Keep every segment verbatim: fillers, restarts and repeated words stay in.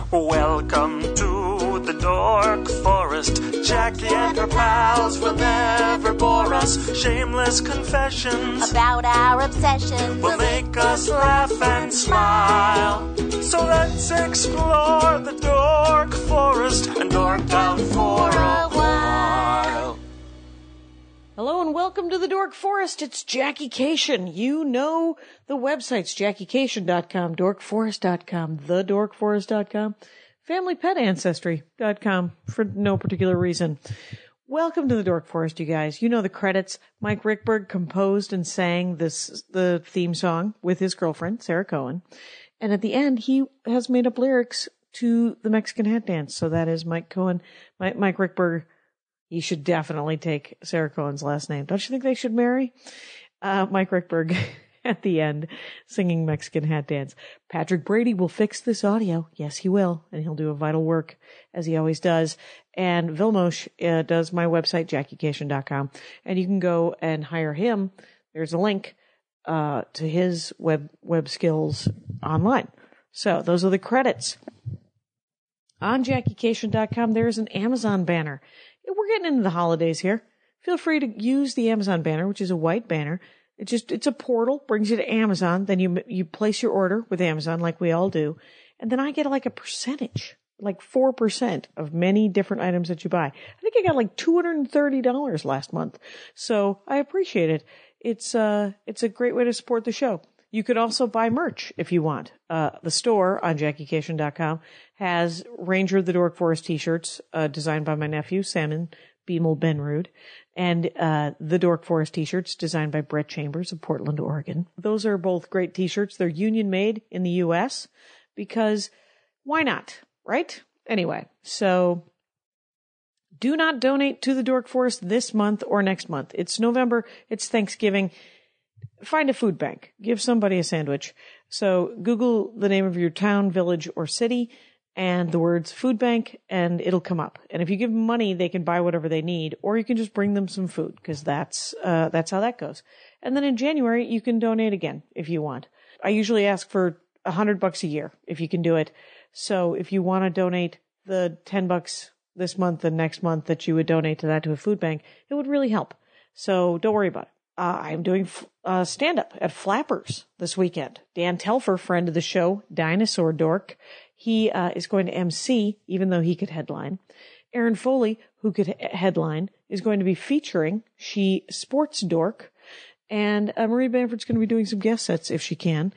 Welcome to the Dork Forest. Jackie and her pals will never bore us. Shameless confessions about our obsession will make us laugh and smile. So let's explore the Dork Forest and dork out for a while. Hello and welcome to the Dork Forest. It's Jackie Cation. You know the websites, jackie cation dot com, dork forest dot com, the dork forest dot com, family pet ancestry dot com for no particular reason. Welcome to the Dork Forest, you guys. You know the credits. Mike Rickberg composed and sang this the theme song with his girlfriend, Sarah Cohen. And at the end, he has made up lyrics to the Mexican hat dance. So that is Mike Cohen, Mike, Mike Rickberg. He should definitely take Sarah Cohen's last name. Don't you think they should marry? Uh, Mike Rickberg at the end singing Mexican hat dance. Patrick Brady will fix this audio. Yes, he will. And he'll do a vital work as he always does. And Vilmos uh, does my website, jackie cation dot com. And you can go and hire him. There's a link uh, to his web, web skills online. So those are the credits. On jackie cation dot com, there's an Amazon banner. We're getting into the holidays here. Feel free to use the Amazon banner, which is a white banner. It just, it's a portal, brings you to Amazon. Then you, you place your order with Amazon like we all do. And then I get like a percentage, like four percent of many different items that you buy. I think I got like two hundred thirty dollars last month. So I appreciate it. It's, uh, it's a great way to support the show. You could also buy merch if you want. Uh, the store on jackie cation dot com has Ranger of the Dork Forest t-shirts, uh, designed by my nephew, Salmon Beemel Benrud, and, uh, the Dork Forest t-shirts designed by Brett Chambers of Portland, Oregon. Those are both great t-shirts. They're union made in the U S because why not, right? Anyway, so do not donate to the Dork Forest this month or next month. It's November. It's Thanksgiving. Find a food bank. Give somebody a sandwich. So Google the name of your town, village, or city and the words food bank, and it'll come up. And if you give them money, they can buy whatever they need, or you can just bring them some food, because that's uh that's how that goes. And then in January, you can donate again if you want. I usually ask for a hundred bucks a year if you can do it. So if you want to donate the ten bucks this month and next month that you would donate to that to a food bank, it would really help. So don't worry about it. Uh, I'm doing uh, stand-up at Flappers this weekend. Dan Telfer, friend of the show, Dinosaur Dork, he uh, is going to M C, even though he could headline. Erin Foley, who could he- headline, is going to be featuring She Sports Dork. And uh, Marie Bamford's going to be doing some guest sets if she can.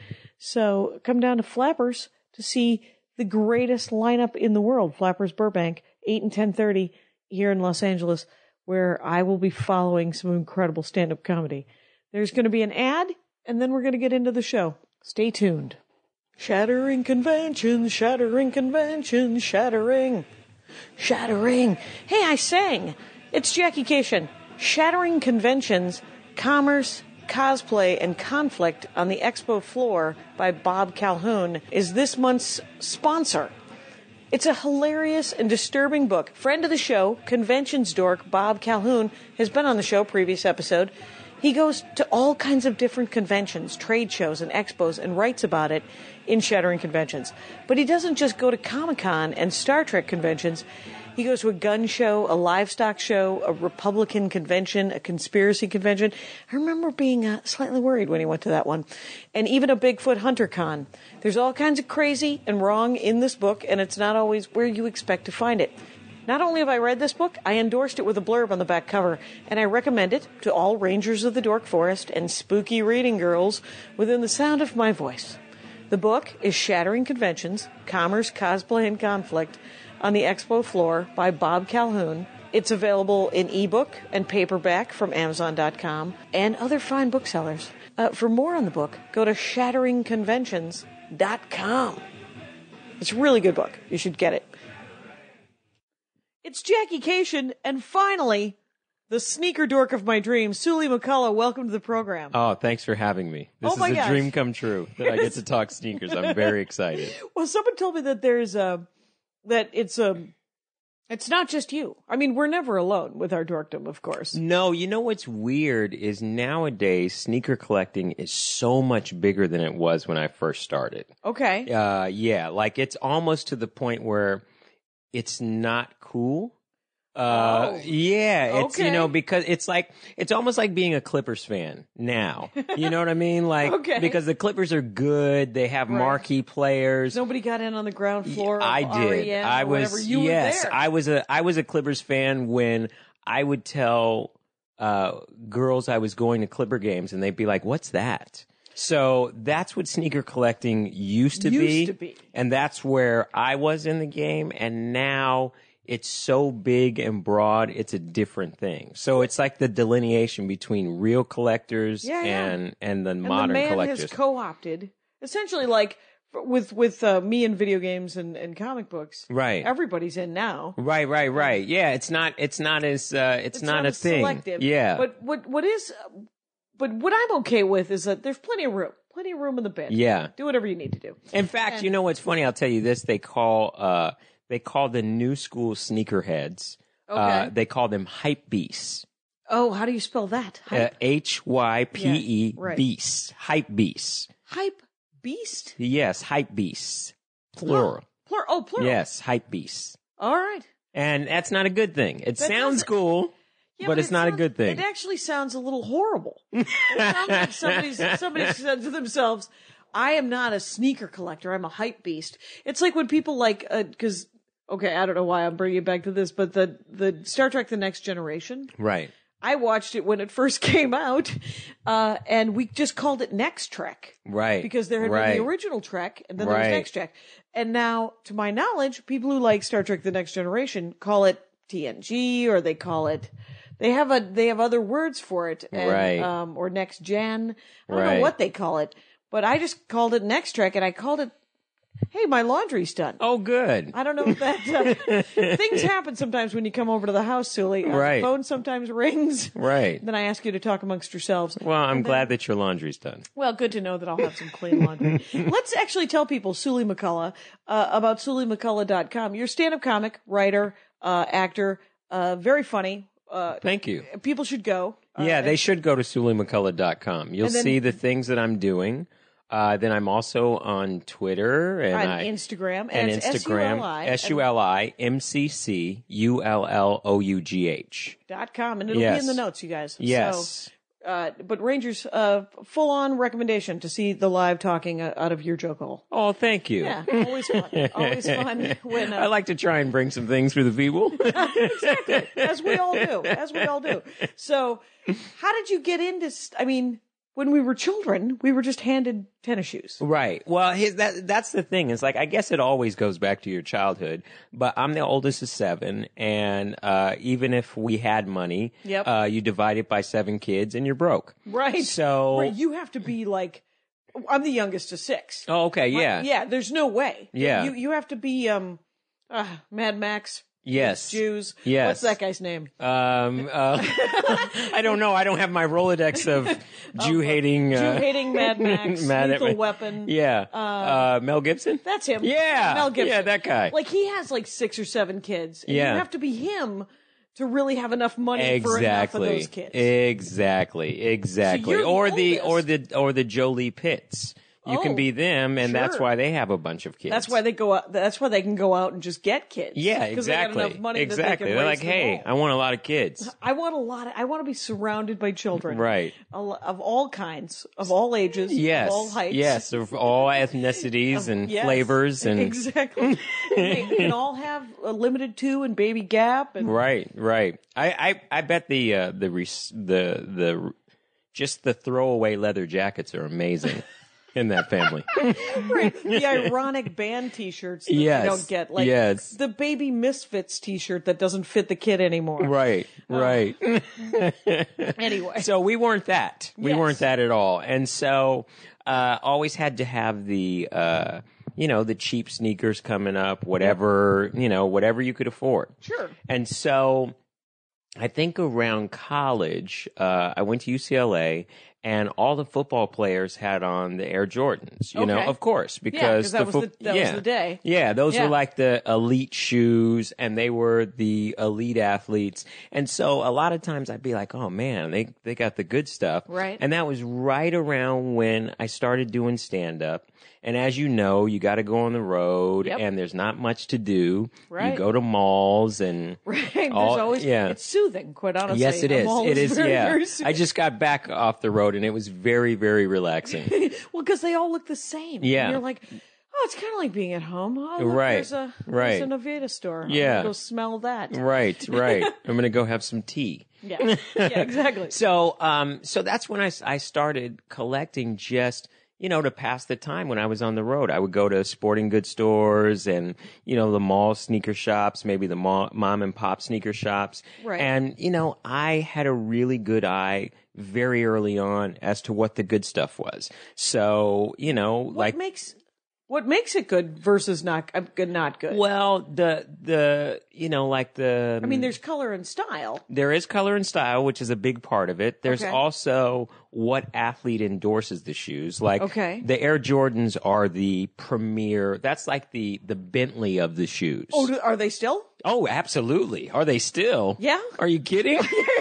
So come down to Flappers to see the greatest lineup in the world, Flappers Burbank, eight and ten thirty here in Los Angeles, where I will be following some incredible stand-up comedy. There's going to be an ad, and then we're going to get into the show. Stay tuned. Shattering conventions, shattering conventions, shattering, shattering. Hey, I sang. It's Jackie Cation. Shattering conventions, commerce, cosplay, and conflict on the expo floor by Bob Calhoun is this month's sponsor. It's a hilarious and disturbing book. Friend of the show, conventions dork Bob Calhoun, has been on the show, previous episode. He goes to all kinds of different conventions, trade shows, and expos, and writes about it in Shattering Conventions. But he doesn't just go to Comic-Con and Star Trek conventions. He goes to a gun show, a livestock show, a Republican convention, a conspiracy convention. I remember being uh, slightly worried when he went to that one. And even a Bigfoot Hunter Con. There's all kinds of crazy and wrong in this book, and it's not always where you expect to find it. Not only have I read this book, I endorsed it with a blurb on the back cover, and I recommend it to all Rangers of the Dork Forest and spooky reading girls within the sound of my voice. The book is Shattering Conventions, Commerce, Cosplay, and Conflict on the Expo Floor by Bob Calhoun. It's available in ebook and paperback from amazon dot com and other fine booksellers. Uh, for more on the book, go to shattering conventions dot com. It's a really good book. You should get it. It's Jackie Cation, and finally, the sneaker dork of my dreams, Suli McCullough. Welcome to the program. Oh, thanks for having me. This oh my is a gosh. dream come true that I get to talk sneakers. I'm very excited. Well, someone told me that there's a, that it's a, It's not just you. I mean, we're never alone with our dorkdom, of course. No, you know what's weird is nowadays sneaker collecting is so much bigger than it was when I first started. Okay. Uh, yeah, like it's almost to the point where it's not cool. Uh, Oh. yeah, it's, you Okay. know, because it's like, it's almost like being a Clippers fan now. You know what I mean? Like, Okay. because the Clippers are good. They have Right. marquee players. Nobody got in on the ground floor of I did. R E M I or whatever. was, You yes, were there. I was a, I was a Clippers fan when I would tell, uh, girls I was going to Clipper games and they'd be like, what's that? So that's what sneaker collecting used to Used be. to be. And that's where I was in the game. And now it's so big and broad, it's a different thing. So it's like the delineation between real collectors Yeah, yeah. and, and the and modern the man collectors. has co-opted, essentially like f- with with uh, me and video games and, and comic books. Right. Everybody's in now. Right, right, right. Yeah, it's not, it's not as, uh, it's, It's not, a as thing. selective. Yeah. But what what is, but what I'm okay with is that there's plenty of room, plenty of room in the bin. Yeah. Do whatever you need to do. In fact, you know what's funny? I'll tell you this. They call, uh, they call the new school sneakerheads, uh, Okay. they call them hype beasts. Oh, how do you spell that? Uh, Hype, H Y P E Yeah, right. beasts. Hype beasts. hype beast? Yes, hype beasts. Plural. Plural. Oh, plural. Yes, hype beasts. All right. And that's not a good thing. It That sounds doesn't- cool, Yeah, but it's it not a sounds- good thing. It actually sounds a little horrible. It sounds like somebody's, somebody said to themselves, I am not a sneaker collector. I'm a hype beast. It's like when people like, uh 'cause okay, I don't know why I'm bringing it back to this, but the, the Star Trek The Next Generation, Right. I watched it when it first came out, uh, and we just called it Next Trek. Right. Because there had right. been the original Trek, and then there Right. was Next Trek. And now, to my knowledge, people who like Star Trek The Next Generation call it T N G, or they call it, they have a, they have other words for it. And, Right. Um, or Next Gen. I don't Right. know what they call it, but I just called it Next Trek, and I called it, hey, my laundry's done. Oh, good. I don't know if that, uh, things happen sometimes when you come over to the house, Sully. Uh, Right. The phone sometimes rings. Right. Then I ask you to talk amongst yourselves. Well, I'm And then- glad that your laundry's done. Well, good to know that I'll have some clean laundry. Let's actually tell people, Sully McCullough, uh, about Sully McCullough dot com. You're a stand-up comic, writer, uh, actor, uh, very funny. Uh, Thank you. people should go. Uh, Yeah, they should go to Sully McCullough dot com. You'll And then- see the things that I'm doing. Uh, then I'm also on Twitter and on I, Instagram. and it's Instagram. S-U-L-I, S U L I M C C U L L O U G H. dot com, and it'll be Yes. in the notes, you guys. Yes. So, uh, but Rangers, uh, full-on recommendation to see the live talking uh, out of your joke hole. Oh, thank you. Yeah, always fun. Always fun when uh, I like to try and bring some things for the people. exactly, as we all do, as we all do. So, how did you get into? St- I mean, when we were children, we were just handed tennis shoes. Right. Well, his, that that's the thing. It's like I guess it always goes back to your childhood. But I'm the oldest of seven, and uh, even if we had money, Yep. uh, you divide it by seven kids, and you're broke. Right. So. Where you have to be like, I'm the youngest of six. Oh, okay. Yeah. Yeah. There's no way. Yeah. You you have to be um, uh, Mad Max. Yes. Jews. Yes. What's that guy's name? Um, uh, I don't know. I don't have my Rolodex of Jew hating, uh, Jew hating Mad Max. Mad at Lethal me. Weapon. Yeah. Uh, Mel Gibson? That's him. Yeah. Mel Gibson. Yeah, that guy. Like he has like six or seven kids. And Yeah. You have to be him to really have enough money for enough of Exactly. those kids. Exactly. Exactly. you're the or the or oldest. the or the Jolie Pitts. You Oh, can be them, and that's sure. why they have a bunch of kids. That's why they go out. That's why they can go out and just get kids. Yeah, 'Cause they got exactly. enough money exactly. That they can They're raise like, them hey, all. I want a lot of kids. I want a lot. Of, I want to be surrounded by children, Right. A lo- Of all kinds, of all ages, Yes. of all heights, Yes, of all ethnicities and Yes, flavors and exactly. They can all have a limited two and baby gap, and Right, right. I, I, I bet the uh, the res- the the just the throwaway leather jackets are amazing in that family. right, the ironic band T-shirts that Yes, you don't get, like yes. the Baby Misfits T-shirt that doesn't fit the kid anymore. Right, right. Anyway, So we weren't that. We Yes. weren't that at all. And so uh, always had to have the uh, you know the cheap sneakers coming up, whatever you know, whatever you could afford. Sure. And so I think around college, uh, I went to U C L A, and all the football players had on the Air Jordans, you know, Okay. of course, because 'cause that the was fo- the- that was yeah. the day. Yeah, those Yeah. were like the elite shoes, and they were the elite athletes. And so a lot of times I'd be like, oh man, they, they got the good stuff. Right. And that was right around when I started doing stand-up. And as you know, you got to go on the road, Yep. and there's not much to do. Right. You go to malls and Right. There's all- always, yeah. it's soothing, quite honestly. yes, it A is. mall It is. very, yeah. very soothing. I just got back off the road, and it was very, very relaxing. Well, because they all look the same. Yeah. And you're like, oh, it's kind of like being at home. Oh, look, Right. There's a, Right. there's a Nevada store. I'm Yeah. gonna go smell that. right. Right. I'm gonna go have some tea. Yeah. Yeah, exactly. So, um, so that's when I, I started collecting just, you know, to pass the time when I was on the road. I would go to sporting goods stores and, you know, the mall sneaker shops, maybe the mall, mom and pop sneaker shops. Right. And, you know, I had a really good eye very early on as to what the good stuff was. So, you know, What like, makes what makes it good versus not uh, good? Not good. well, the, the, you know, like the, I mean, there's color and style. there is color and style, which is a big part of it. There's Okay. also what athlete endorses the shoes. Like Okay. the Air Jordans are the premier. That's like the the Bentley of the shoes. Oh, do- are they still? Oh, absolutely. Are they still? Yeah. Are you kidding?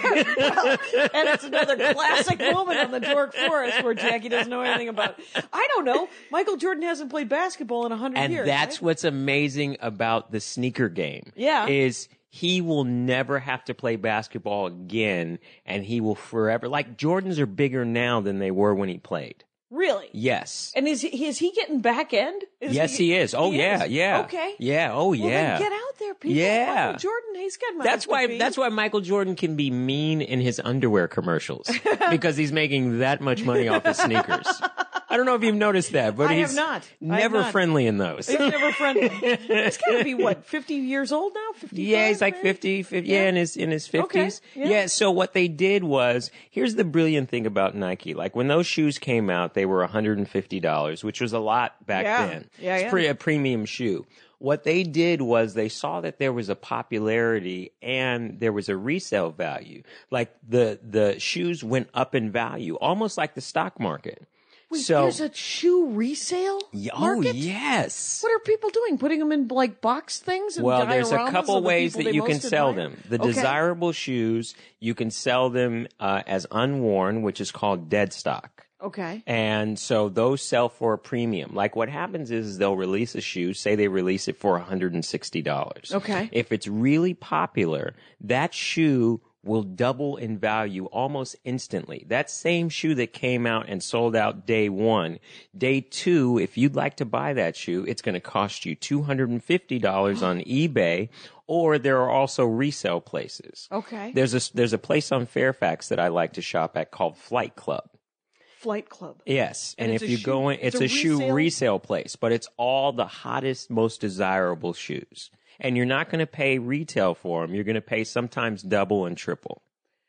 And it's another classic moment on the Dork Forest where Jackie doesn't know anything about. I don't know. Michael Jordan hasn't played basketball in a hundred And years. that's right? what's amazing about the sneaker game. Yeah. Is he will never have to play basketball again, and he will forever, like Jordans are bigger now than they were when he played. Really. Yes. And is he, is he getting back end? Is Yes, he is. Oh, yeah, yeah. Okay. Yeah, oh, Well, yeah. then get out there, people. Yeah. Michael Jordan, he's got money That's to why. feed. That's why Michael Jordan can be mean in his underwear commercials because he's making that much money off his sneakers. I don't know if you've noticed that, but I have he's not. I have never not. friendly in those. He's never friendly. He's got to be what, fifty years old now? fifty-five, Yeah, he's like maybe? fifty, fifty yeah. in his in his fifties. yeah. Yeah, so what they did was, here's the brilliant thing about Nike. Like when those shoes came out, they were one hundred fifty dollars, which was a lot back Yeah. then. Yeah, it's yeah. pretty a premium shoe. What they did was they saw that there was a popularity and there was a resale value. Like the the shoes went up in value, almost like the stock market. Wait, so there's a shoe resale Y- oh market? yes. What are people doing? Putting them in like box things? And Well, there's a dioramas couple of the ways people that they you can most sell admire? them. The Okay. desirable shoes, you can sell them uh, as unworn, which is called dead stock. Okay. And so those sell for a premium. Like what happens is they'll release a shoe, say they release it for one hundred sixty dollars. Okay. If it's really popular, that shoe will double in value almost instantly. That same shoe that came out and sold out day one, day two, if you'd like to buy that shoe, it's going to cost you two hundred fifty dollars on eBay, or there are also resale places. Okay. There's a, there's a place on Fairfax that I like to shop at called Flight Club. Flight Club. Yes, and, And if it's a you shoe- go in, it's it's, a a, shoe resale- resale place, but it's all the hottest, most desirable shoes. And you're not going to pay retail for them. You're going to pay sometimes double and triple.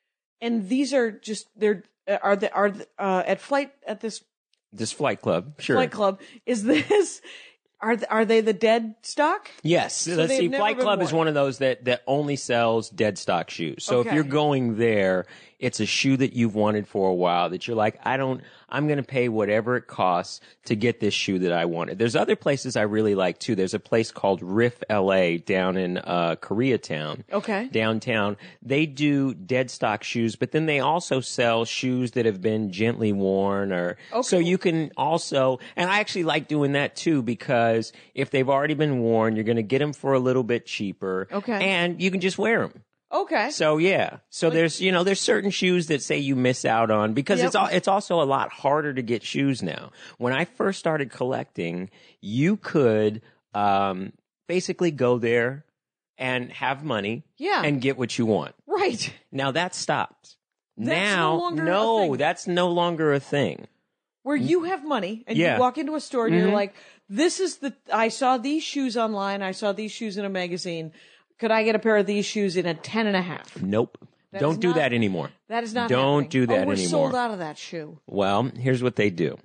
And these are just they're uh, are they are the, uh, at flight at this This Flight Club, sure. Flight Club is this are th- are they the dead stock? Yes. Let's they've see. never Flight been Club is worn. one of those that, that only sells dead stock shoes. So Okay. if you're going there, it's a shoe that you've wanted for a while that you're like, I don't, I'm going to pay whatever it costs to get this shoe that I wanted. There's other places I really like too. There's a place called Riff L A down in uh, Koreatown. Okay. Downtown. They do dead stock shoes, but then they also sell shoes that have been gently worn or, so Okay. you can also, and I actually like doing that too because if they've already been worn, you're going to get them for a little bit cheaper. Okay. And you can just wear them. Okay. So yeah, so there's you know there's certain shoes that say you miss out on because Yep. it's al- it's also a lot harder to get shoes now. When I first started collecting, you could um, basically go there and have money, Yeah. and get what you want. Right. Now that stopped. That's now no longer a no, thing. that's no longer a thing. Where you have money and Yeah. you walk into a store and you're Mhm. like, this is the, I saw these shoes online. I saw these shoes in a magazine. Could I get a pair of these shoes in a ten and a half? Nope. That Don't is do not- that anymore. That is not Don't happening. do that oh, we're anymore. sold out of that shoe. Well, here's what they do.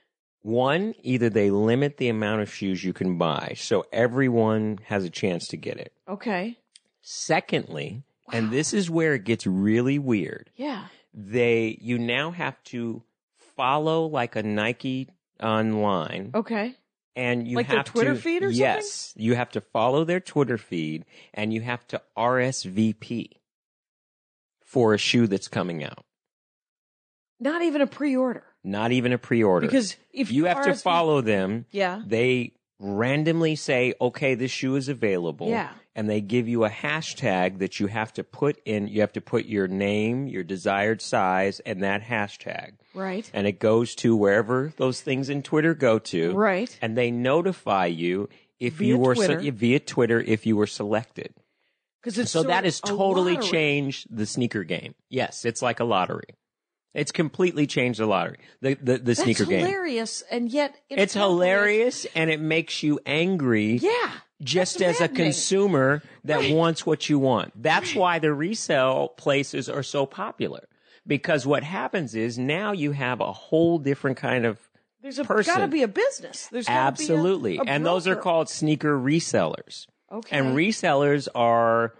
One, either they limit the amount of shoes you can buy, so everyone has a chance to get it. Okay. Secondly, and this is where it gets really weird, Yeah. they you now have to follow like a Nike online. Okay. And you Like their have Twitter to, feed or something? Yes. You have to follow their Twitter feed and you have to R S V P for a shoe that's coming out. Not even a pre-order. Not even a pre-order. Because if you you have R to S V P follow them. Yeah. They randomly say, okay, this shoe is available. Yeah. And they give you a hashtag that you have to put in. You have to put your name, your desired size, and that hashtag. Right. And it goes to wherever those things in Twitter go to. Right. And they notify you if Via you were Twitter. Se- via Twitter if you were selected. Because it's So sort that of has a totally lottery. changed the sneaker game. Yes, it's like a lottery. It's completely changed the lottery. The the, the sneaker That's game. hilarious, and yet It's hilarious and it makes you angry. Yeah. Just that's as a maddening. consumer that wants what you want. That's why the resale places are so popular. Because what happens is now you have a whole different kind of There's a person. got to be a business. There's gotta Absolutely. Be a, a and those are broker. called sneaker resellers. Okay. And resellers are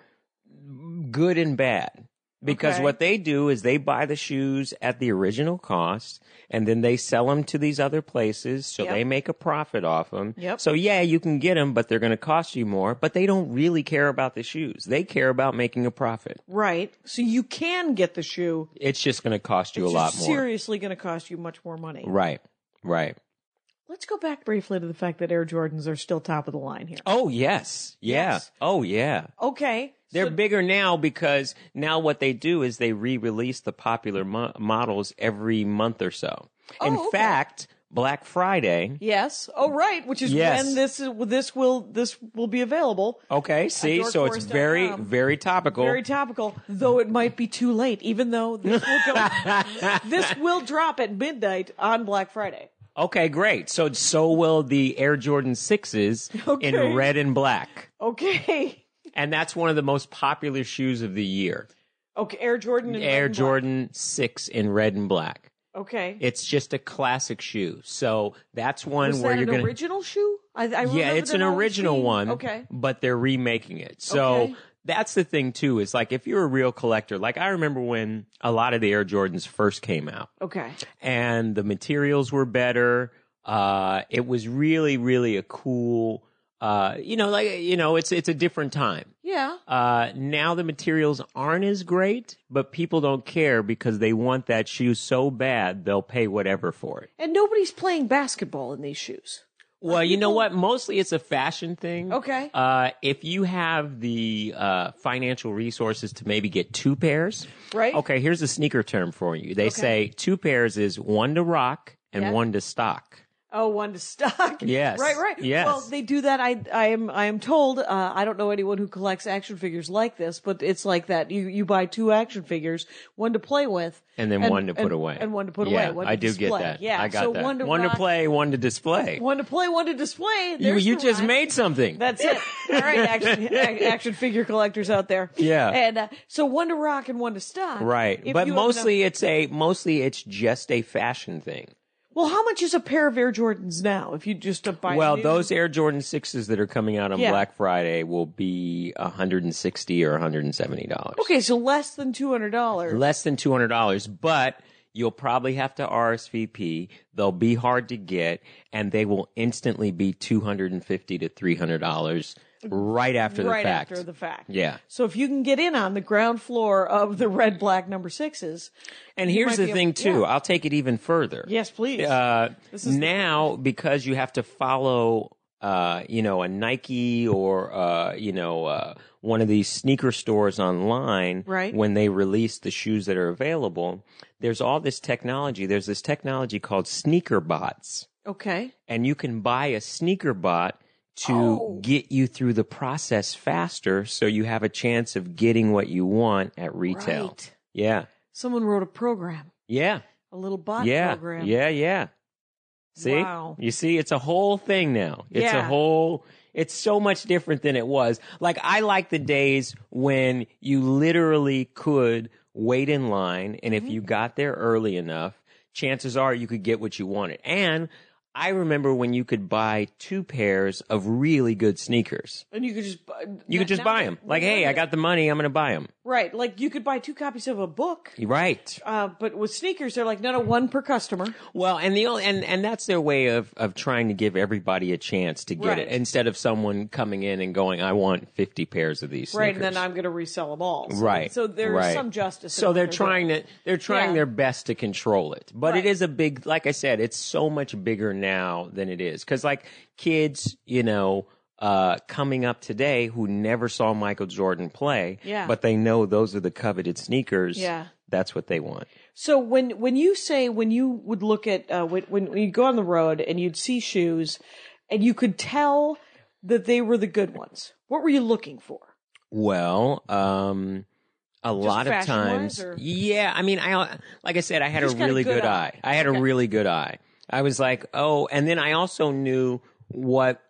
good and bad. Because Okay. what they do is they buy the shoes at the original cost and then they sell them to these other places so Yep. they make a profit off them. Yep. So yeah, you can get them, but they're going to cost you more, but they don't really care about the shoes. They care about making a profit. Right. So you can get the shoe. It's just going to cost you It's a lot just more. seriously going to cost you much more money. Right. Right. Let's go back briefly to the fact that Air Jordans are still top of the line here. Oh, yes. Yeah. Yes. Oh, yeah. Okay. They're so- bigger now because now what they do is they re-release the popular mo- models every month or so. In Oh, okay. fact, Black Friday. Yes. Oh, right. Which is Yes. when this is, this will this will be available. Okay, see, dork so it's forest dot very, com. very topical. Very topical, though it might be too late. Even though this will go, this will drop at midnight on Black Friday. Okay, great. So so will the Air Jordan sixes Okay. in red and black. Okay. And that's one of the most popular shoes of the year. Okay. Air Jordan. And Air red and black. Jordan six in red and black. Okay. It's just a classic shoe. So that's one Was where that you're an going to original shoe? I, I Yeah, remember it's them an always original being- one. Okay. But they're remaking it. So Okay. that's the thing too, is like if you're a real collector, like I remember when a lot of the Air Jordans first came out Okay. and the materials were better. Uh, it was really, really a cool, uh, you know, like, you know, it's, it's a different time. Yeah. Uh, now the materials aren't as great, but people don't care because they want that shoe so bad they'll pay whatever for it. And nobody's playing basketball in these shoes. Well, you know what? Mostly it's a fashion thing. Okay. Uh, if you have the uh, financial resources to maybe get two pairs. Right. Okay, here's a sneaker term for you. They Okay. say two pairs is one to rock and Yeah. one to stock. Oh, one to stock. Yes. Right, right. Yes. Well, they do that. I, I am, I am told. Uh, I don't know anyone who collects action figures like this, but it's like that. You, you buy two action figures, one to play with, And then one to put and- away. and one to put yeah, away. One to I do display. get that. Yeah, I got so that. one to one rock, to play, one to display. one to play, one to display. you There's you the just rhyme. made something. That's it. All right, action, a- action figure collectors out there. Yeah. And uh, so one to rock and one to stock. Right. If But you have mostly enough- it's a mostly it's just a fashion thing. well, how much is a pair of Air Jordans now? If you just uh, buy Well, new? those Air Jordan sixes that are coming out on Yeah. Black Friday will be one hundred sixty dollars or one hundred seventy dollars. Okay, so less than two hundred dollars. Less than two hundred dollars, but you'll probably have to R S V P. They'll be hard to get, and they will instantly be two hundred fifty dollars to three hundred dollars right after the right fact. after the fact. Yeah. So if you can get in on the ground floor of the red black number sixes, And you here's might the be thing, able- too. yeah. I'll take it even further. Yes, please. Uh, This is the- now, because you have to follow, uh, you know, a Nike or, uh, you know, uh, one of these sneaker stores online, Right. when they release the shoes that are available, there's all this technology. There's this technology called sneaker bots. Okay. And you can buy a sneaker bot to Oh. get you through the process faster so you have a chance of getting what you want at retail. Right. Yeah. Someone wrote a program, Yeah. a little bot Yeah. program. Yeah, yeah. See? Wow. You see, it's a whole thing now. It's a Yeah. whole, it's so much different than it was. Like, I like the days when you literally could wait in line, and if Mm-hmm. you got there early enough, chances are you could get what you wanted. And I remember when you could buy two pairs of really good sneakers. And you could just buy, You could just now- buy them. Like, hey, I got the money. I'm going to buy them. Right, like you could buy two copies of a book, Right. uh, but with sneakers, they're like, no, no, one per customer. Well, and the only, and and that's their way of of trying to give everybody a chance to get Right. it instead of someone coming in and going, I want fifty pairs of these sneakers. Right, and then I'm going to resell them all. So, Right. So there's right. some justice. in So what they're doing. trying to they're trying Yeah. their best to control it. But Right. it is a big, like I said, it's so much bigger now than it is. Cuz like kids, you know, uh coming up today who never saw Michael Jordan play, Yeah. but they know those are the coveted sneakers. Yeah. That's what they want. So when when you say when you would look at uh, when when you go on the road and you'd see shoes, and you could tell that they were the good ones, what were you looking for? Well, um a lot of fashion-wise, times, or- yeah. I mean, I like I said, I had a just got a really good good eye. eye. I had Okay. a really good eye. I was like, oh, and then I also knew what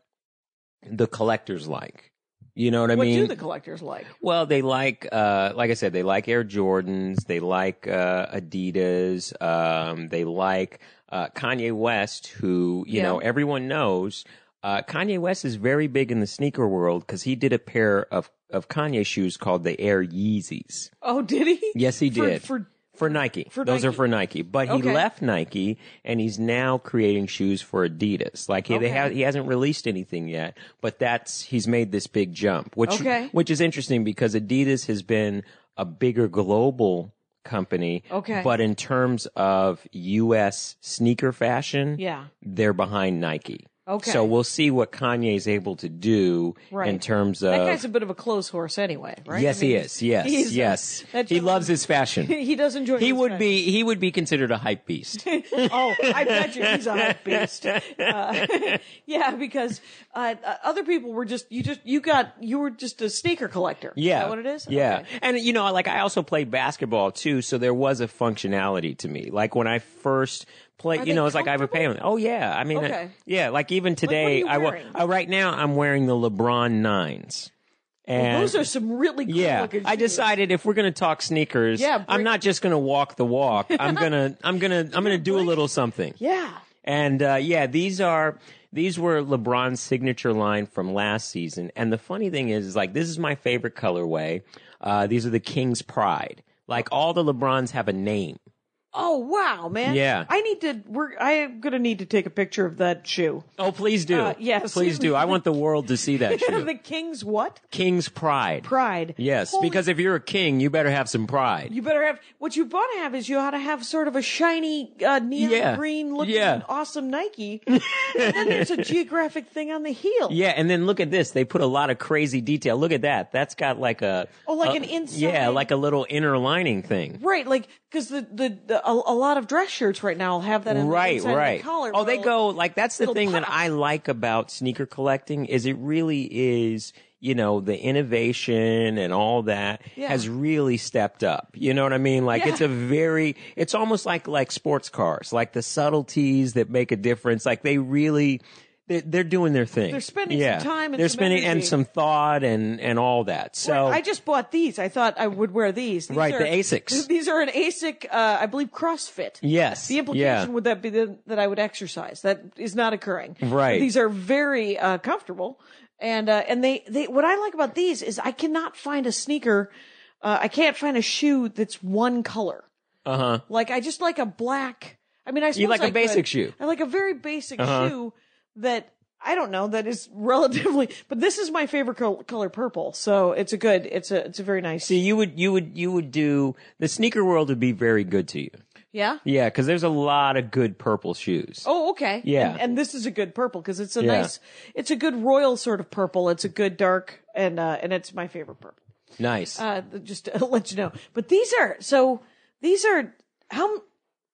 the collectors like. You know what I What mean? do the collectors like? Well, they like, uh, like I said, they like Air Jordans. They like uh, Adidas. Um, they like uh, Kanye West, who you Yeah. know everyone knows. Uh, Kanye West is very big in the sneaker world because he did a pair of of Kanye shoes called the Air Yeezys. Oh, did he? Yes, he For- did. For, For Nike. For Those are Nike. for Nike. But he Okay. left Nike and he's now creating shoes for Adidas. Like he, they Okay. ha- he hasn't released anything yet, but that's he's made this big jump, which Okay. which is interesting because Adidas has been a bigger global company. Okay. But in terms of U S sneaker fashion, Yeah. they're behind Nike. Okay. So we'll see what Kanye's able to do Right. in terms of that guy's a bit of a close horse anyway, right? Yes, I mean, he is. Yes, he's, uh, yes. that He gentleman- loves his fashion. He does enjoy. He his would fashion. be he would be considered a hype beast. Oh, I bet you he's a hype beast. Uh, yeah, because uh, uh, other people were just you just you got you were just a sneaker collector. Yeah. Is that what it is? Yeah. Okay. And you know, like I also played basketball too, so there was a functionality to me. Like when I first played, Are you they know, it's like I have a comfortable? payment. Oh yeah. I mean, uh, Okay. yeah, like even what are today you I wa- wearing? uh, right now I'm wearing the LeBron nines. And Well, those are some really cool yeah, looking I shoes. decided if we're going to talk sneakers, Yeah, I'm bring- not just going to walk the walk. I'm going to I'm going to I'm going to do a bring- little something. Yeah. And uh, yeah, these are these were LeBron's signature line from last season. And the funny thing is, is like this is my favorite colorway. Uh, these are the King's Pride. Like all the LeBrons have a name. Oh wow, man. Yeah. I need to. We're. I'm gonna need to take a picture of that shoe. Oh, please do. Uh, yes. Please do. I want the world to see that shoe. The King's what? King's Pride. Pride. Yes, Holy- because if you're a king, you better have some pride. You better have what you want to have is you ought to have sort of a shiny uh, neon Yeah. green looking Yeah. awesome Nike. And then there's a geographic thing on the heel. Yeah, and then look at this. They put a lot of crazy detail. Look at that. That's got like a Oh, like a- an inside- Yeah, like a little inner lining thing. Right, like because the, the the a, a lot of dress shirts right now will have that on the Right, inside right. of the collar. Oh, they Well, go like that's the it'll thing that pop. I like about sneaker collecting is it really is, you know, the innovation and all that Yeah. has really stepped up. You know what I mean? Like Yeah. it's a very it's almost like like sports cars, like the subtleties that make a difference. Like they really they're, they're doing their thing. They're spending some yeah. time and they're some spending and energy. some thought and and all that. So I just bought these. I thought I would wear these. these Right, are, the Asics. These are an ASIC, uh, I believe, CrossFit. yes, The implication yeah. would that be the, that I would exercise? That is not occurring. Right. But these are very uh, comfortable, and uh, and they, they what I like about these is I cannot find a sneaker. Uh, I can't find a shoe that's one color. Uh huh. Like I just like a black. I mean, I suppose like a I could. basic shoe. I like a very basic Uh-huh. shoe that I don't know that is relatively. But this is my favorite col- color, purple. So it's a good. It's a it's a very nice. See, you would you would you would do the sneaker world would be very good to you. Yeah. Yeah, because there's a lot of good purple shoes. Oh, okay. Yeah. And, and this is a good purple because it's a Yeah. nice. It's a good royal sort of purple. It's a good dark, and uh, and it's my favorite purple. Nice. Uh, just to let you know. But these are so. These are how.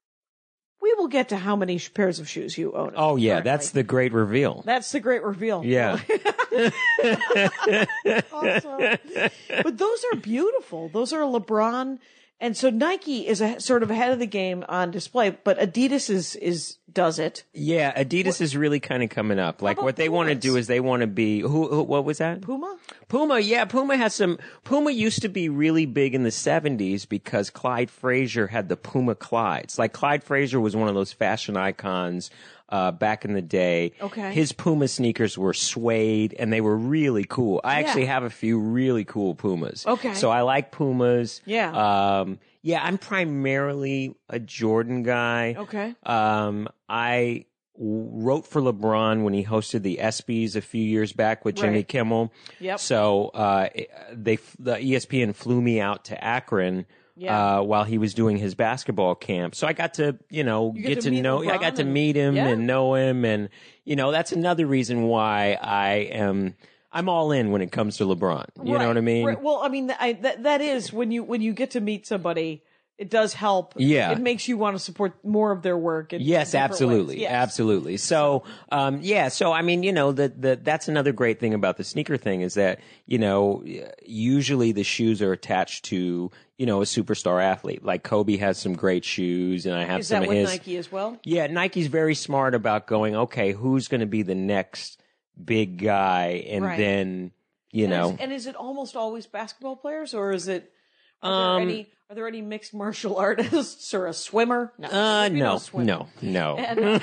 We will get to how many sh- pairs of shoes you own. oh yeah, currently. that's the great reveal. That's the great reveal. Yeah. Awesome. But those are beautiful. Those are LeBron. And so Nike is a, sort of ahead of the game on display, but Adidas is, is, does it. Yeah, Adidas is really kind of coming up. Like about what they want to Pumas? do is they want to be who, who what was that? Puma? Puma, yeah, Puma has some. Puma used to be really big in the seventies because Clyde Frazier had the Puma Clydes. Like Clyde Frazier was one of those fashion icons uh, back in the day. Okay. His Puma sneakers were suede, and they were really cool. I Yeah. actually have a few really cool Pumas. Okay. So I like Pumas. Yeah. Um, yeah, I'm primarily a Jordan guy. Okay. Um, I w- wrote for LeBron when he hosted the ESPYs a few years back with Jimmy Right. Kimmel. Yep. So uh, they the E S P N flew me out to Akron. Yeah. Uh, while he was doing his basketball camp. So I got to, you know, You get, get to, to meet know, I LeBron got to and- meet him yeah. and know him. And, you know, that's another reason why I am, I'm all in when it comes to LeBron. You Right, know what I mean? right. Well, I mean, I, that that is when you when you get to meet somebody, it does help. Yeah. It makes you want to support more of their work. In Yes, different absolutely, ways. Yes. absolutely. So, um, yeah, so I mean, you know, the, the that's another great thing about the sneaker thing is that you know, usually the shoes are attached to you know a superstar athlete. Like Kobe has some great shoes, and I have Is some that of with his. Nike as well? Yeah, Nike's very smart about going. Okay, who's going to be the next big guy, and Right. then you And know. is, and is it almost always basketball players, or is it? Are Um, there any? Are there any mixed martial artists or a swimmer? No, Uh, maybe no, swimmer. no, no. And,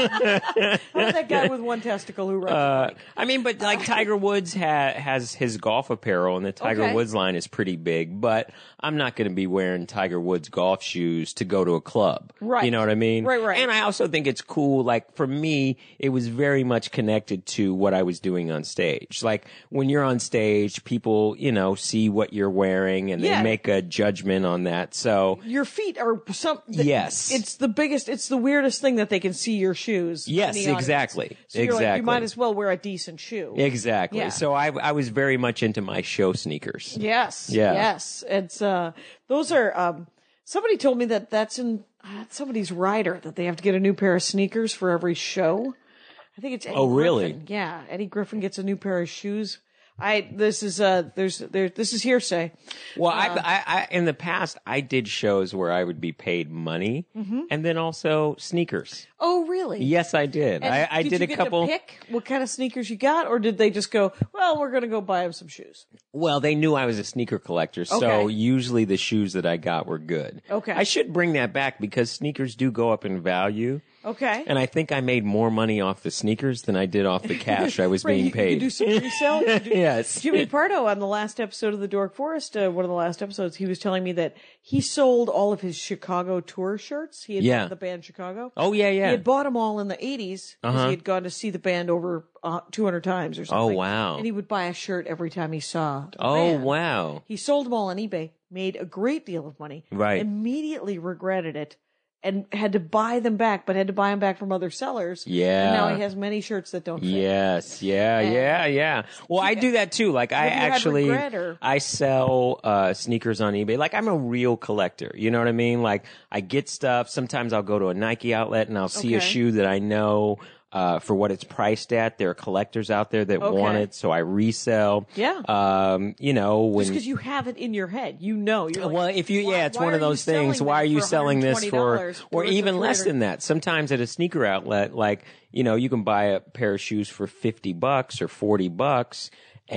how about that guy with one testicle who rides a Uh, bike? I mean, but like Tiger Woods ha- has his golf apparel, and the Tiger Okay. Woods line is pretty big. But I'm not going to be wearing Tiger Woods golf shoes to go to a club. Right. You know what I mean? Right, right. And I also think it's cool. Like for me, it was very much connected to what I was doing on stage. Like when you're on stage, people, you know, see what you're wearing, and Yeah. they make a judgment on that. So Your feet are some. Yes. it's the biggest. It's the weirdest thing that they can see your shoes. in Yes, the audience. exactly. So you're like, you Exactly. might as well wear a decent shoe. exactly. Yeah. So I, I was very much into my show sneakers. Yes. Yeah. Yes. It's uh those are um somebody told me that that's in uh, somebody's rider that they have to get a new pair of sneakers for every show. I think it's Eddie Oh, really? Griffin. Yeah, Eddie Griffin gets a new pair of shoes. I this is uh there's there this is hearsay. Well, Uh, I, I, I, in the past, I did shows where I would be paid money and then also sneakers. Oh, really? Yes, I did. And I, I did did you a get couple. to pick what kind of sneakers you got, or did they just go, well, we're going to go buy him some shoes? Well, they knew I was a sneaker collector, so Okay. usually the shoes that I got were good. Okay. I should bring that back because sneakers do go up in value. Okay. And I think I made more money off the sneakers than I did off the cash I was Right, being you, paid. You do some resale. You do- Yes. Jimmy Pardo on the last episode of the Dork Forest, uh, one of the last episodes, he was telling me that he sold all of his Chicago tour shirts. He had Yeah. bought the band Chicago. Oh, yeah, yeah. He had bought them all in the eighties because Uh-huh. he had gone to see the band over uh, two hundred times or something. Oh, wow. And he would buy a shirt every time he saw a Oh, band. wow. He sold them all on eBay, made a great deal of money, Right. immediately regretted it, and had to buy them back, but had to buy them back from other sellers. Yeah. And now he has many shirts that don't fit. Yes, yeah, And- yeah, yeah. Well, I do that too. Like I Have you had actually, regret, or- I sell uh, sneakers on eBay. Like I'm a real collector. You know what I mean? Like I get stuff. Sometimes I'll go to a Nike outlet and I'll see a Okay. shoe that I know uh, for what it's priced at. There are collectors out there that Okay. want it, so I resell. Yeah. Um, you know when. Just because you have it in your head, you know. You're like, Well, if you, why- yeah, it's why one are of you those things. selling Why are that you for selling this for, one hundred twenty dollars or worth even of less three than that? Sometimes at a sneaker outlet, like, you know, you can buy a pair of shoes for fifty bucks or forty bucks.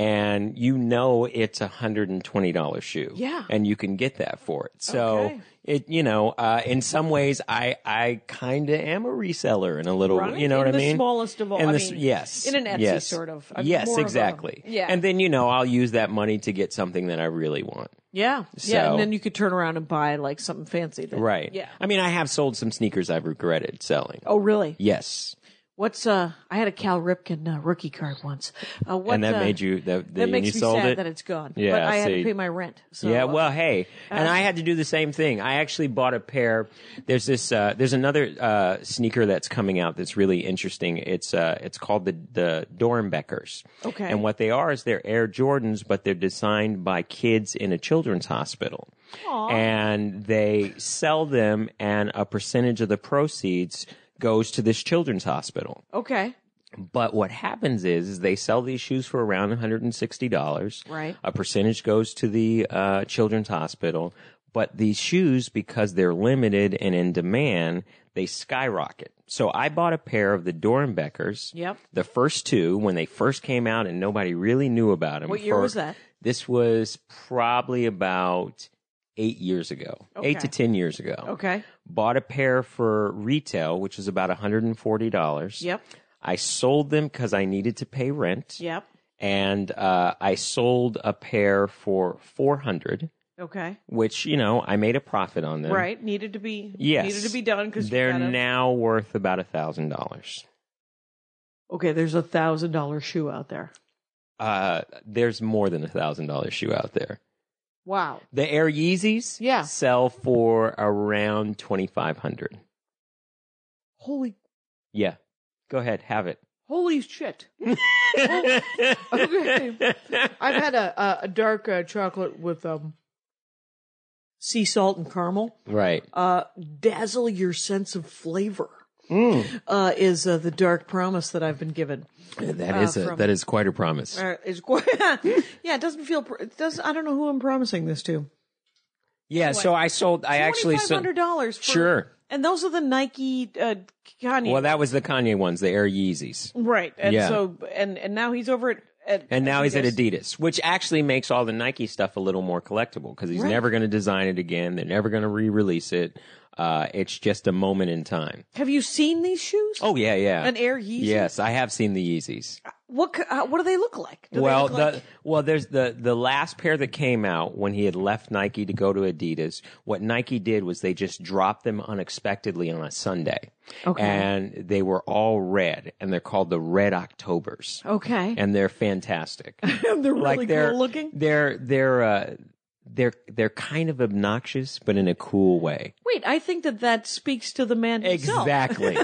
And you know it's a hundred and twenty dollar shoe, Yeah. and you can get that for it. So Okay. it, you know, uh, in some ways, I I kind of am a reseller in a little, Right? you know In what I the mean? smallest of all- In I the s- mean, yes, in an Etsy yes. sort of. I mean, yes, more of a- exactly. yeah. And then you know I'll use that money to get something that I really want. Yeah. Yeah. So- And then you could turn around and buy like something fancy. That, Right. Yeah. I mean, I have sold some sneakers I've regretted selling. Oh, really? Yes. What's uh? I had a Cal Ripken uh, rookie card once. Uh, what, And that uh, made you that, That and makes you me sold sad it. that it's gone. Yeah, but I had see. to pay my rent. So, yeah, uh, well, hey, and I had to do the same thing. I actually bought a pair. There's this. Uh, there's another uh, sneaker that's coming out that's really interesting. It's uh, it's called the the Dornbeckers. Okay. And what they are is they're Air Jordans, but they're designed by kids in a children's hospital. Aw. And they sell them, and a percentage of the proceeds goes to this children's hospital. Okay. But what happens is, is they sell these shoes for around one hundred sixty dollars. Right. A percentage goes to the uh, children's hospital. But these shoes, because they're limited and in demand, they skyrocket. So I bought a pair of the Dornbeckers. Yep. The first two, when they first came out and nobody really knew about them. What year for- was that? This was probably about eight years ago, Okay. eight to ten years ago. Okay. Bought a pair for retail, which was about one hundred forty dollars. Yep. I sold them because I needed to pay rent. Yep. And uh, I sold a pair for four hundred dollars. Okay. Which, you know, I made a profit on them. Right. Needed to be. Yes. Needed to be done because they're gotta... now worth about a thousand dollars. Okay. There's a thousand dollar shoe out there. Uh, there's more than a thousand dollar shoe out there. Wow. The Air Yeezys, Yeah. sell for around twenty five hundred. Holy. Yeah, go ahead, have it. Holy shit. Oh, okay. I've had a a, a dark uh, chocolate with um sea salt and caramel. Right. Uh, dazzle your sense of flavor. Mm. Uh, is uh, the dark promise that I've been given. That Uh, is a, from- that is quite a promise. Uh, is quite, yeah, it doesn't feel. pr- It does. I don't know who I'm promising this to. Yeah, so I sold. I actually Twenty five sold. hundred dollars. Sure. And those are the Nike uh, Kanye. Well, that was the Kanye ones, the Air Yeezys, right. And Yeah. so and and now he's over at. at and now he's at Adidas. Adidas, which actually makes all the Nike stuff a little more collectible because he's Right. never going to design it again. They're never going to re-release it. Uh, it's just a moment in time. Have you seen these shoes? Oh yeah, yeah. An Air Yeezy. Yes, I have seen the Yeezys. What c- uh, what do they look like? Do they Well, look the like- well, there's the the last pair that came out when he had left Nike to go to Adidas. What Nike did was they just dropped them unexpectedly on a Sunday, Okay. and they were all red, and they're called the Red Octobers, okay. and they're fantastic. they're really like they're cool looking. they're they're uh, they're they're kind of obnoxious, but in a cool way. Wait, I think that that speaks to the man himself. Exactly,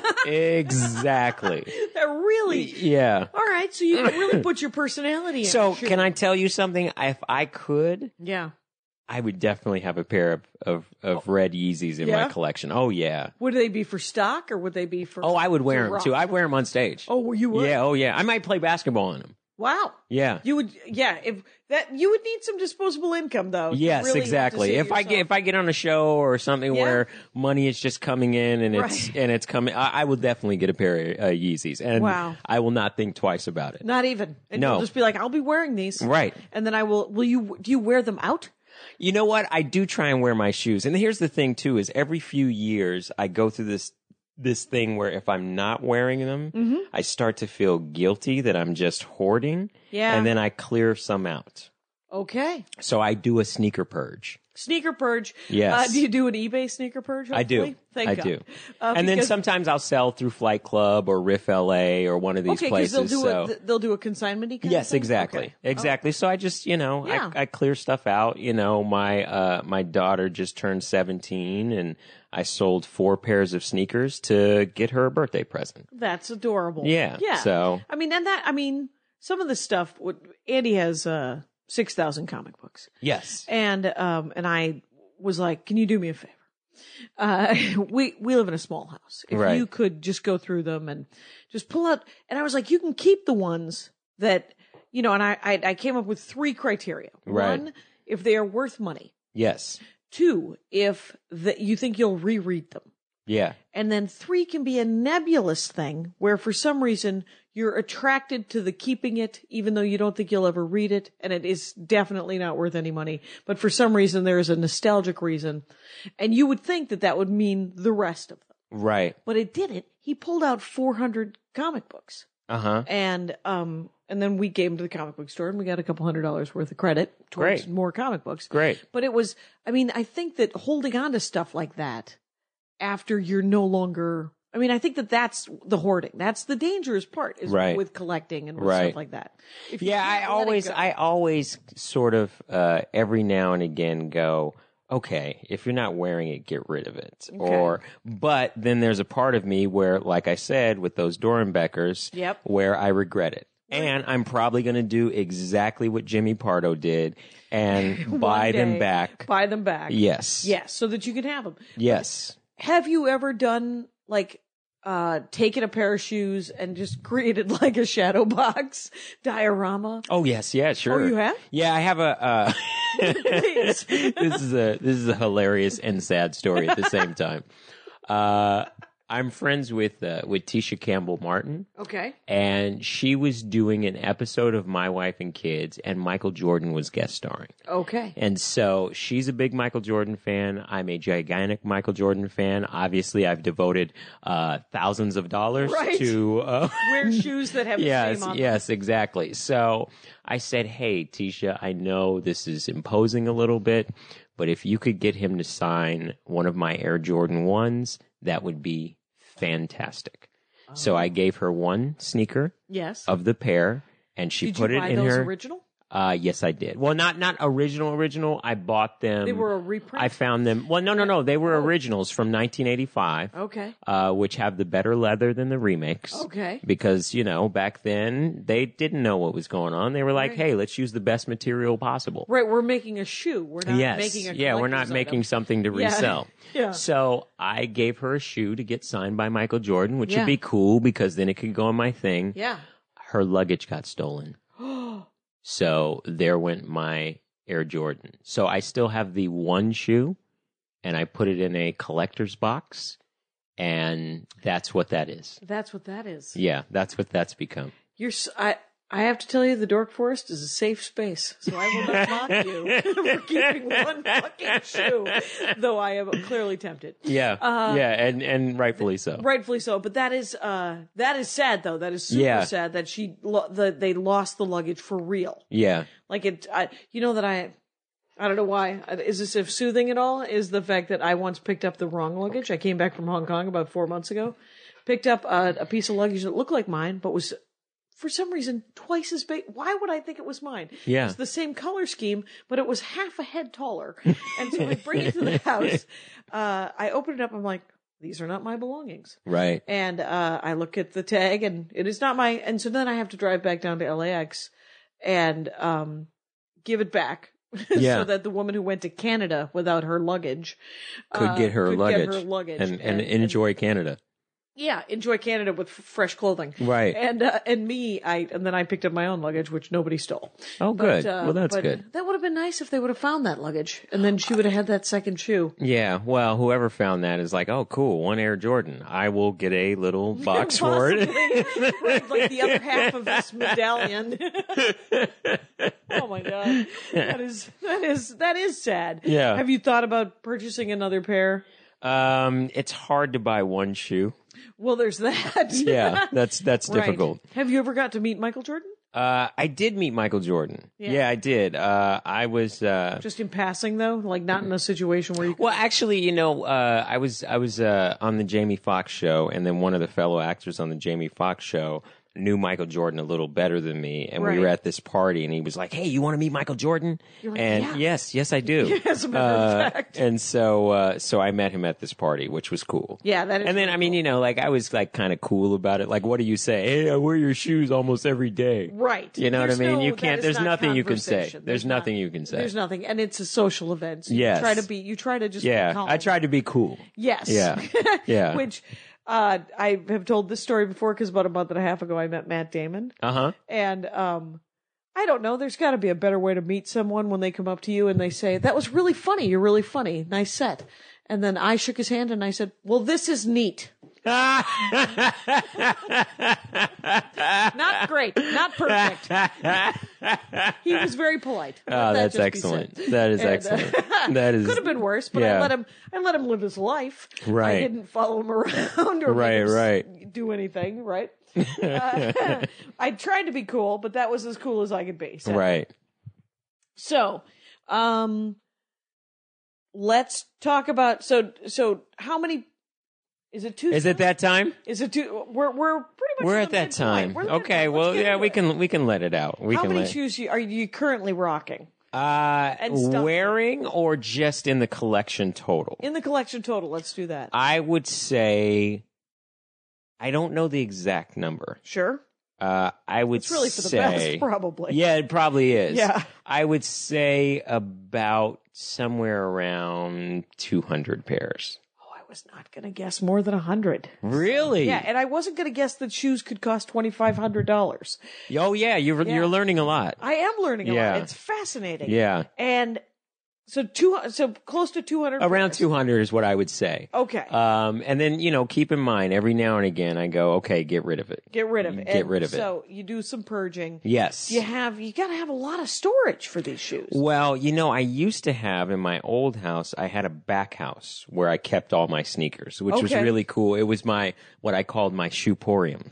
exactly. That really. Yeah. All right, so you can really put your personality in. So, a shoe. can I tell you something? If I could, Yeah. I would definitely have a pair of, of, of red Yeezys in Yeah? my collection. Oh, yeah. Would they be for stock or would they be for? Oh, I would wear for them rock? too. I'd wear them on stage. Oh, well, you would. Yeah, oh, yeah. I might play basketball in them. Wow. Yeah. You would. Yeah. If that, you would need some disposable income though. to Yes, really have to exactly. save If I get yourself. if I get on a show or something Yeah. where money is just coming in and it's Right. and it's coming, I, I will definitely get a pair of uh, Yeezys, and Wow. I will not think twice about it. Not even. And No. You'll just be like, I'll be wearing these. Right. And then I will. Will you? Do you wear them out? You know what? I do try and wear my shoes. And here's the thing too, is every few years I go through this this thing where if I'm not wearing them, Mm-hmm. I start to feel guilty that I'm just hoarding. Yeah. And then I clear some out. Okay. So I do a sneaker purge. Sneaker purge. Yes. Uh, do you do an eBay sneaker purge? I do. hopefully? Thank I God. do. Uh, and then because- sometimes I'll sell through Flight Club or Riff L A or one of these Okay, because places. they'll do so. a th- they'll do a consignment kind Yes, of thing? exactly. Okay. Exactly. So I just, you know, Yeah. I, I clear stuff out. You know, my uh my daughter just turned seventeen and I sold four pairs of sneakers to get her a birthday present. That's adorable. Yeah, Yeah. so- I mean, and that I mean, some of the stuff. Would, Andy has uh, six thousand comic books, Yes. and um, and I was like, "Can you do me a favor? Uh, we we live in a small house. If Right. you could just go through them and just pull out." And I was like, "You can keep the ones that you know." And I I, I came up with three criteria. Right. One, if they are worth money. Yes. Two, if the, you think you'll reread them. Yeah. And then three can be a nebulous thing where for some reason you're attracted to the keeping it, even though you don't think you'll ever read it. And it is definitely not worth any money. But for some reason, there is a nostalgic reason. And you would think that that would mean the rest of them. Right. But it didn't. He pulled out four hundred comic books. Uh-huh. And, um, and then we gave them to the comic book store and we got a couple hundred dollars worth of credit towards Great. more comic books. Great. But it was, I mean, I think that holding on to stuff like that after you're no longer, I mean, I think that that's the hoarding. That's the dangerous part is Right. with collecting and with Right. stuff like that. If you Yeah, can't I let it always go- I always sort of uh every now and again go, okay, if you're not wearing it, get rid of it. Or but then there's a part of me where, like I said, with those Dorenbeckers, Yep. where I regret it. And I'm probably going to do exactly what Jimmy Pardo did and One buy them day, back. Buy them back. Yes. Yes, so that you can have them. Yes. Have you ever done like uh taken a pair of shoes and just created like a shadow box diorama? Oh yes, yeah, sure. Oh, you have? Yeah, I have a. Uh, Please. this is a this is a hilarious and sad story at the same time. Uh, I'm friends with uh, with Tisha Campbell Martin, Okay. and she was doing an episode of My Wife and Kids, and Michael Jordan was guest starring. Okay. And so she's a big Michael Jordan fan. I'm a gigantic Michael Jordan fan. Obviously, I've devoted uh, thousands of dollars Right. to uh, Wear shoes that have yes, the same on them. yes, exactly. So I said, "Hey, Tisha, I know this is imposing a little bit, but if you could get him to sign one of my Air Jordan ones, that would be fantastic." Oh. So I gave her one sneaker Yes. of the pair, and she Did put you it buy in those her. original? Uh, yes, I did. Well, not not original original. I bought them. They were a reprint? I found them. Well, no, no, no. They were originals from nineteen eighty-five. Okay. Uh, which have the better leather than the remakes. Okay. Because, you know, back then they didn't know what was going on. They were like, Right. "Hey, let's use the best material possible." Right, we're making a shoe. We're not yes. making a yeah, we're not collector's making item. something to Yeah. resell. Yeah. So I gave her a shoe to get signed by Michael Jordan, which Yeah. would be cool because then it could go on my thing. Yeah. Her luggage got stolen. So there went my Air Jordan. So I still have the one shoe, and I put it in a collector's box, and that's what that is. That's what that is. Yeah, that's what that's become. You're s- I I have to tell you, the Dork Forest is a safe space, so I will not mock you for keeping one fucking shoe, though I am clearly tempted. Yeah, Uh, yeah, and and rightfully so. Rightfully so, but that is uh that is sad though. That is super Yeah. sad that she lo- the, they lost the luggage for real. Yeah, Like it, I, you know that I, I don't know why. Is this if soothing at all? Is the fact that I once picked up the wrong luggage. I came back from Hong Kong about four months ago, picked up a, a piece of luggage that looked like mine, but was for some reason twice as big. Why would I think it was mine? Yeah. It was the same color scheme, but it was half a head taller. And so I bring it to the house. Uh, I open it up. I'm like, these are not my belongings. right. And uh, I look at the tag, and it is not my. And so then I have to drive back down to L A X and um, give it back, Yeah. so that the woman who went to Canada without her luggage Could uh, get her could luggage, get her luggage, and, and enjoy Canada. yeah, enjoy Canada with f- fresh clothing, Right. And uh, and me, I and then I picked up my own luggage, which nobody stole. Oh, But, good. uh, well, that's but good. That would have been nice if they would have found that luggage, and then she would have had that second shoe. Yeah, well, whoever found that is like, oh, cool, one Air Jordan. I will get a little box for it. Possibly. Right, like the other half of this medallion. Oh my god, that is that is that is sad. Yeah. Have you thought about purchasing another pair? Um, it's hard to buy one shoe. Well, there's that. Yeah, that's that's Right. difficult. Have you ever got to meet Michael Jordan? Uh, I did meet Michael Jordan. Yeah. Yeah, I did. Uh, I was. Uh, Just in passing, though, like not in a situation where you. Could... well, actually, you know, uh, I was I was uh, on the Jamie Foxx show, and then one of the fellow actors on the Jamie Foxx show knew Michael Jordan a little better than me, and Right. we were at this party, and he was like, "Hey, you want to meet Michael Jordan?" like, and "Yeah." yes, yes, I do. As a matter Uh, of fact. And so, uh, so I met him at this party, which was cool. Yeah, that is. And then, I mean, you know, like I was like kind of cool about it. Like, what do you say? Hey, I wear your shoes almost every day. Right. You know There's what I mean? no- You that can't. is There's not nothing you can say. conversation. There's, not- nothing you can say. There's nothing, and it's a social event. So Yes. You try to be. You try to just. Be Yeah, calm. I tried to be cool. Yes. Yeah. Yeah. Which uh, I have told this story before because about a month and a half ago I met Matt Damon. Uh huh. And um, I don't know. There's got to be a better way to meet someone when they come up to you and they say, "That was really funny. You're really funny. Nice set." And then I shook his hand and I said, "Well, this is neat. Not great. Not perfect." He was very polite. Let Oh, that that's just be excellent. said. That is And, uh, excellent. That is Could have been worse, but I yeah. let him. I let him live his life. I Right. didn't follow him around or Right, make him right. do anything. Right. Uh, I tried to be cool, but that was as cool as I could be. So. right. So, um, let's talk about. So, so how many? Is it two? Is it that time? Is it two? We're we're pretty much. We're in at the that midpoint. time. We're in the Okay. midpoint. Let's Well, get yeah, into we it. can we can let it out. We How can many let. shoes you- are you currently rocking Uh, and stuff? wearing or just in the collection total? in the collection total? Let's do that. I would say. I don't know the exact number. Sure. Uh, I would It's really for the say, best, probably. yeah, it probably is. Yeah. I would say about somewhere around two hundred pairs. Oh, I was not going to guess more than a hundred. Really? Yeah, and I wasn't going to guess that shoes could cost twenty five hundred dollars. Oh, yeah. You're Yeah. you're learning a lot. I am learning a Yeah. lot. It's fascinating. Yeah. And So two, so close to two hundred. Around pairs. two hundred is what I would say. Okay. Um, and then, you know, keep in mind, every now and again, I go, okay, get rid of it. Get rid of it. Get And rid of it. So you do some purging. Yes. You have, you got to have a lot of storage for these shoes. Well, you know, I used to have in my old house, I had a back house where I kept all my sneakers, which was Okay. really cool. It was my, what I called my shoeporium.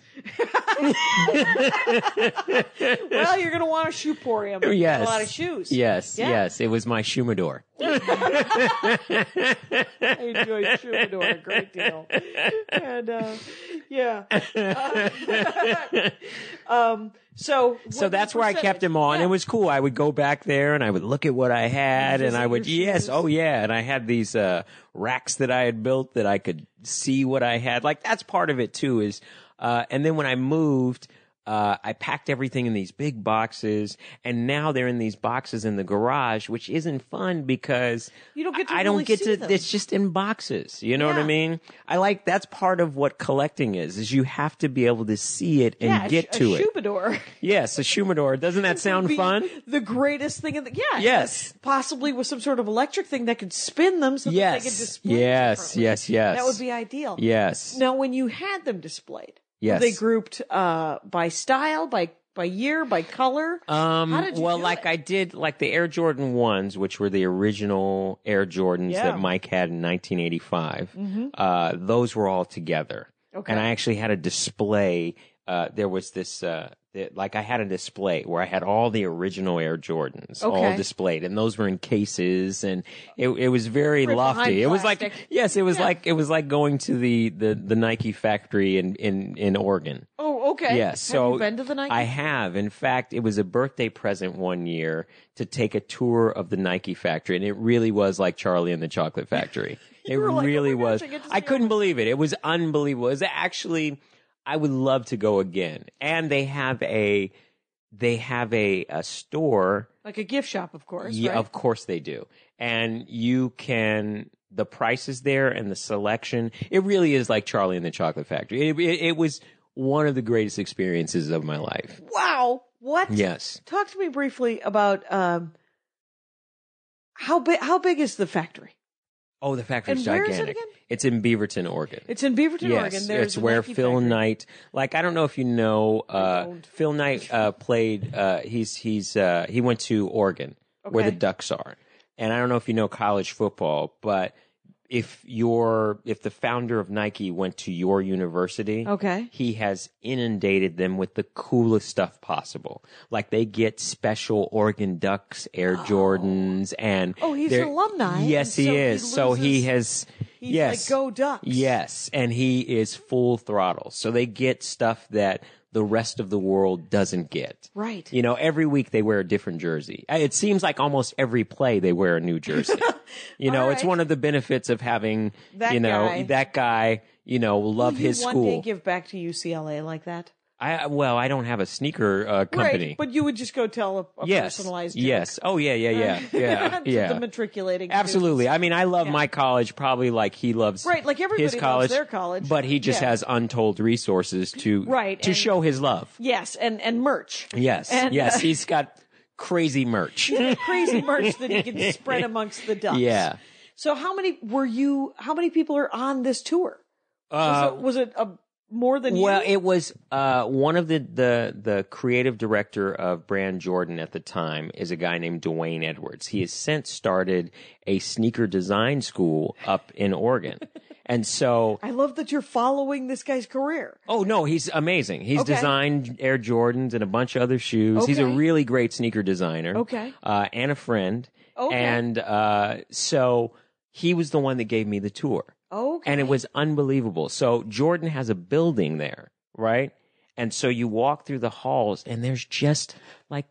Well, you're going to want a shoeporium. Yes. A lot of shoes. Yes, Yeah. yes. It was my Shumador. I enjoy Troubadour a great deal. And, uh, yeah. Uh, um, so, So what that's the where I kept percentage? them on. Yeah. It was cool. I would go back there and I would look at what I had and Visit I would, your yes, shoes. oh yeah. And I had these, uh, racks that I had built that I could see what I had. Like that's part of it too is, uh, and then when I moved, Uh, I packed everything in these big boxes, and now they're in these boxes in the garage, which isn't fun because You don't get to I don't really get see to. them. It's just in boxes. You know what I Yeah. mean? I like that's part of what collecting is. Is you have to be able to see it and yeah, a get sh- to a it. Troubadour. Yes, a Shumador. Doesn't that sound Be fun? The greatest thing in the yeah. Yes. Possibly with some sort of electric thing that could spin them so that they could Yes, display yes, differently. yes, yes. That would be ideal. Yes. Now, when you had them displayed, Yes. were they grouped uh, by style, by by year, by color? Um, How did you well, do like it? I did, like the Air Jordan ones, which were the original Air Jordans Yeah. that Mike had in nineteen eighty-five. Uh, those were all together. Okay. And I actually had a display. Uh, there was this, uh, that- like I had a display where I had all the original Air Jordans all Okay. displayed, and those were in cases, and it, it was very Right lofty. behind It was like, plastic. yes, it was Yeah. like it was like going to the, the, the Nike factory in, in, in Oregon. Oh, okay. Yes. So have you been to the Nike? I have. In fact, it was a birthday present one year to take a tour of the Nike factory, and it really was like Charlie and the Chocolate Factory. it were like, really "Oh my gosh, was. I get to I see couldn't all believe it. It was unbelievable. It was actually. I would love to go again. And they have a. They have a, a store. Like a gift shop, of course. Yeah, right? of course they do. And you can. The prices there and the selection. It really is like Charlie and the Chocolate Factory. It, it, it was one of the greatest experiences of my life. Wow. What? Yes. Talk to me briefly about um, how big. How big is the factory? Oh, the factory's And where is it gigantic. again? It's in Beaverton, Oregon. It's in Beaverton, yes, Oregon. There's it's a where Nike Phil factory. Knight. Like I don't know if you know, uh, don't. Phil Knight uh, played. Uh, he's he's uh, he went to Oregon, where the Okay. Ducks are, and I don't know if you know college football, but if your if the founder of Nike went to your university, Okay. he has inundated them with the coolest stuff possible. Like they get special Oregon Ducks Air Jordans, and Oh, he's they're- an alumni, Yes, and he so he is. so he loses- has. He's yes, like, go Ducks. Yes, and he is full throttle. So they get stuff that the rest of the world doesn't get. Right. You know, every week they wear a different jersey. Uh, It seems like almost every play they wear a new jersey. You know, All it's right. one of the benefits of having, That you know, guy. that guy, you know, love Will you his one school. day give back to U C L A like that? I well, I don't have a sneaker uh, company. Right, but you would just go tell a, a yes. personalized joke. Yes. Oh yeah, yeah, yeah. Yeah. to yeah. the matriculating Absolutely. students. I mean, I love my college probably like he loves Right, like everybody his loves college, their college. but he just Yeah. has untold resources to Right, to and- show his love. Yes, and, and merch. Yes, And, yes, uh, he's got crazy merch. Crazy merch that he can spread amongst the ducks. Yeah. So how many were you, how many people are on this tour? Uh, Was it, was it a, more than Well, you? it was uh, one of the, the the creative director of Brand Jordan at the time is a guy named Dwayne Edwards. He has since started a sneaker design school up in Oregon, and so I love that you're following this guy's career. oh no, he's amazing. He's Okay. designed Air Jordans and a bunch of other shoes. He's a Okay. really great sneaker designer. Okay. uh, and a friend. Okay. And uh, so he was the one that gave me the tour. Okay. And it was unbelievable. So Jordan has a building there, right? And so you walk through the halls and there's just like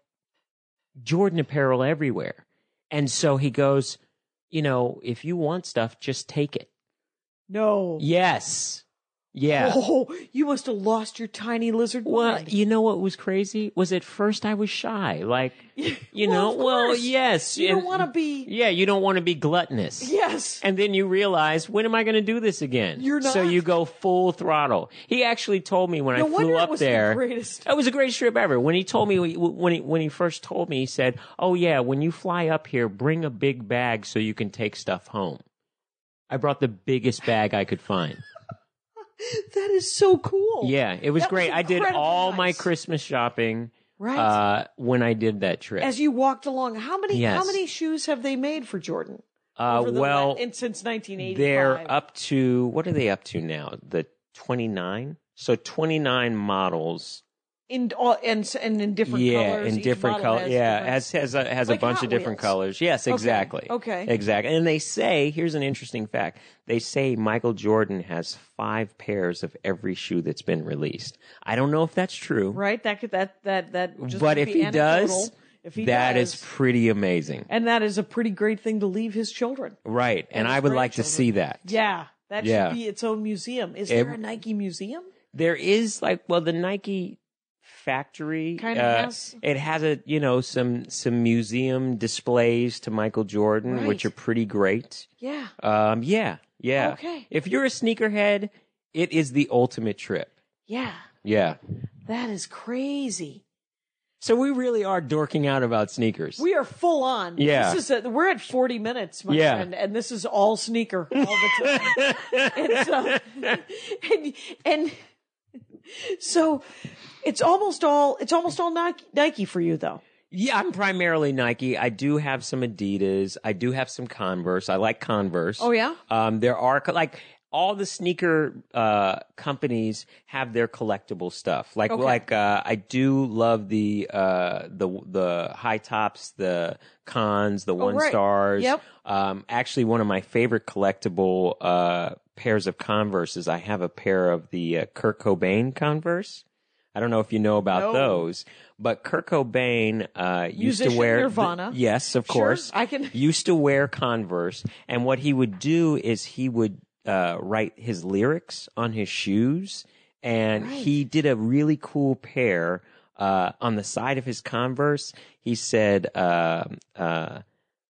Jordan apparel everywhere. And so he goes, you know, if you want stuff, just take it. No. Yes. Yeah. Oh, you must have lost your tiny lizard Well, mind. you know what was crazy? Was at first I was shy. Like, you Well, know, of well, course. yes. You don't and- want to be. Yeah, you don't want to be gluttonous. Yes. And then you realize, when am I going to do this again? You're So not. you go full throttle. He actually told me when No I wonder flew it up was the there. greatest. It was the greatest trip ever. When he told me, when he, when he first told me, he said, oh yeah, when you fly up here, bring a big bag so you can take stuff home. I brought the biggest bag I could find. That is so cool. Yeah, it was That was great. I did incredibly all my nice. Christmas shopping Right. uh, when I did that trip. As you walked along, how many Yes. how many shoes have they made for Jordan? uh, Over the well, la- in, since nineteen eighty-five. they're up to, what are they up to now? The twenty-nine? So twenty-nine models. in all and and in different yeah, colors. in Each different model colors. has Yeah, different- has has a, has Like a bunch Hot of different Wheels. colors. Yes, exactly. okay. Exactly. And they say, here's an interesting fact. They say Michael Jordan has five pairs of every shoe that's been released. I don't know if that's true, right. That could that that that. Just but might if be he anecdotal. does, if he that does, is pretty amazing. and that is a pretty great thing to leave his children. Right. And his I would like to grandchildren. see that. Yeah, that Yeah. should be its own museum. Is It- there a Nike museum? There is like, well, the Nike factory Kinda uh, has- it has a, you know, some some museum displays to Michael Jordan, Right. which are pretty great. Yeah. Um, yeah, yeah. Okay. If you're a sneakerhead, it is the ultimate trip. Yeah. Yeah. That is crazy. So we really are dorking out about sneakers. We are full on. Yeah. This is a, we're at forty minutes, my Yeah. friend, and this is all sneaker all the time. and, so, and and so it's almost all it's almost all Nike, Nike for you though. Yeah, I'm primarily Nike. I do have some Adidas. I do have some Converse. I like Converse. Oh, yeah? Um, there are co- like all the sneaker uh, companies have their collectible stuff. Like Okay. like uh, I do love the uh, the the high tops, the Cons, the one right. stars. Yep. Um, actually, one of my favorite collectible uh, pairs of Converses. I have a pair of the uh, Kurt Cobain Converse. I don't know if you know about No. those, but Kurt Cobain uh, used Musician, to wear Nirvana. the- yes, of Sure, course. I can- used to wear Converse, and what he would do is he would uh, write his lyrics on his shoes, and Right. he did a really cool pair uh, on the side of his Converse. He said, uh, uh,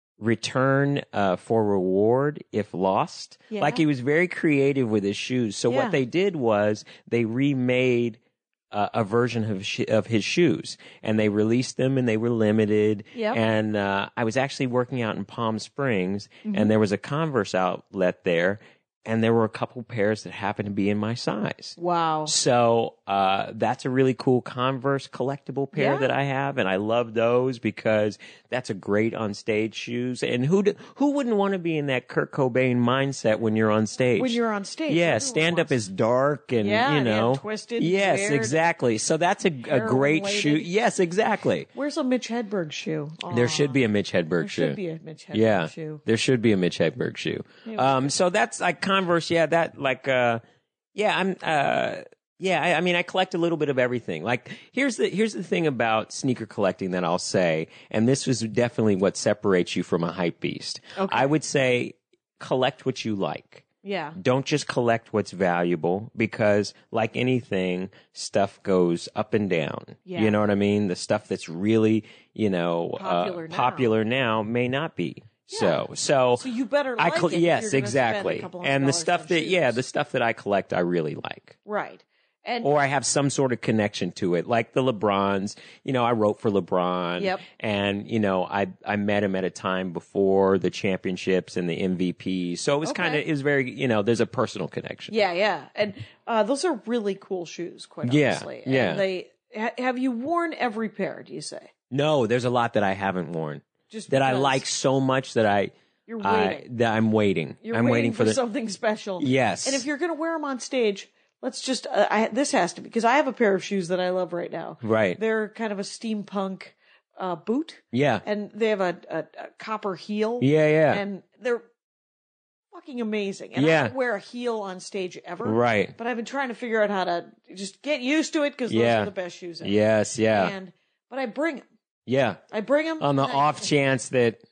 "Return uh, for reward if lost." Yeah. Like he was very creative with his shoes. So Yeah. what they did was they remade uh, a version of sh- of his shoes, and they released them, and they were limited. Yep. And uh, I was actually working out in Palm Springs, Mm-hmm. and there was a Converse outlet there, and there were a couple pairs that happened to be in my size. Wow. So uh, that's a really cool Converse collectible pair Yeah. that I have, and I love those because that's a great on stage shoes. And who d- who wouldn't want to be in that Kurt Cobain mindset when you're on stage? When you're on stage, yeah. everyone Stand up wants- is dark and Yeah, you and know twisted, Yes, weird, exactly. So that's a, a great related. shoe. Yes, exactly. Where's a Mitch Hedberg shoe? There Aw, should be a Mitch Hedberg there shoe. should be a Mitch Hedberg yeah, shoe. there should be a Mitch Hedberg shoe. Um, so that's like Converse. Yeah, that like uh, yeah, I'm uh. Yeah, I, I mean, I collect a little bit of everything. Like, here's the here's the thing about sneaker collecting that I'll say, and this was definitely what separates you from a hype beast. Okay. I would say collect what you like. Yeah. Don't just collect what's valuable because, like anything, stuff goes up and down. Yeah. You know what I mean? The stuff that's really, you know, Popular uh, now. popular now may not be. So, so, So you better I like col- it if yes, you're gonna spend a exactly. couple hundred And the dollars stuff on that, yeah, shoes. the stuff that I collect, I really like. Right. And Or I have some sort of connection to it, like the LeBrons. You know, I wrote for LeBron. Yep. And, you know, I I met him at a time before the championships and the M V Ps. So it was Okay. kind of, it was very, you know, there's a personal connection. yeah, yeah. And uh, those are really cool shoes, quite Yeah, honestly. And yeah. they ha- have you worn every pair, do you say? No, there's a lot that I haven't worn Just that I because like so much that I, You're I waiting. that I'm waiting. You're I'm waiting, for, the something special. Yes. And if you're going to wear them on stage, let's just, uh, I, this has to be, because I have a pair of shoes that I love right now. Right. They're kind of a steampunk uh, boot. Yeah. And they have a, a, a copper heel. Yeah, yeah. And they're fucking amazing. And Yeah. I don't wear a heel on stage ever. Right. But I've been trying to figure out how to just get used to it because those Yeah. are the best shoes ever. Yes, yeah. And, but I bring them. Yeah. I bring them. On the off chance that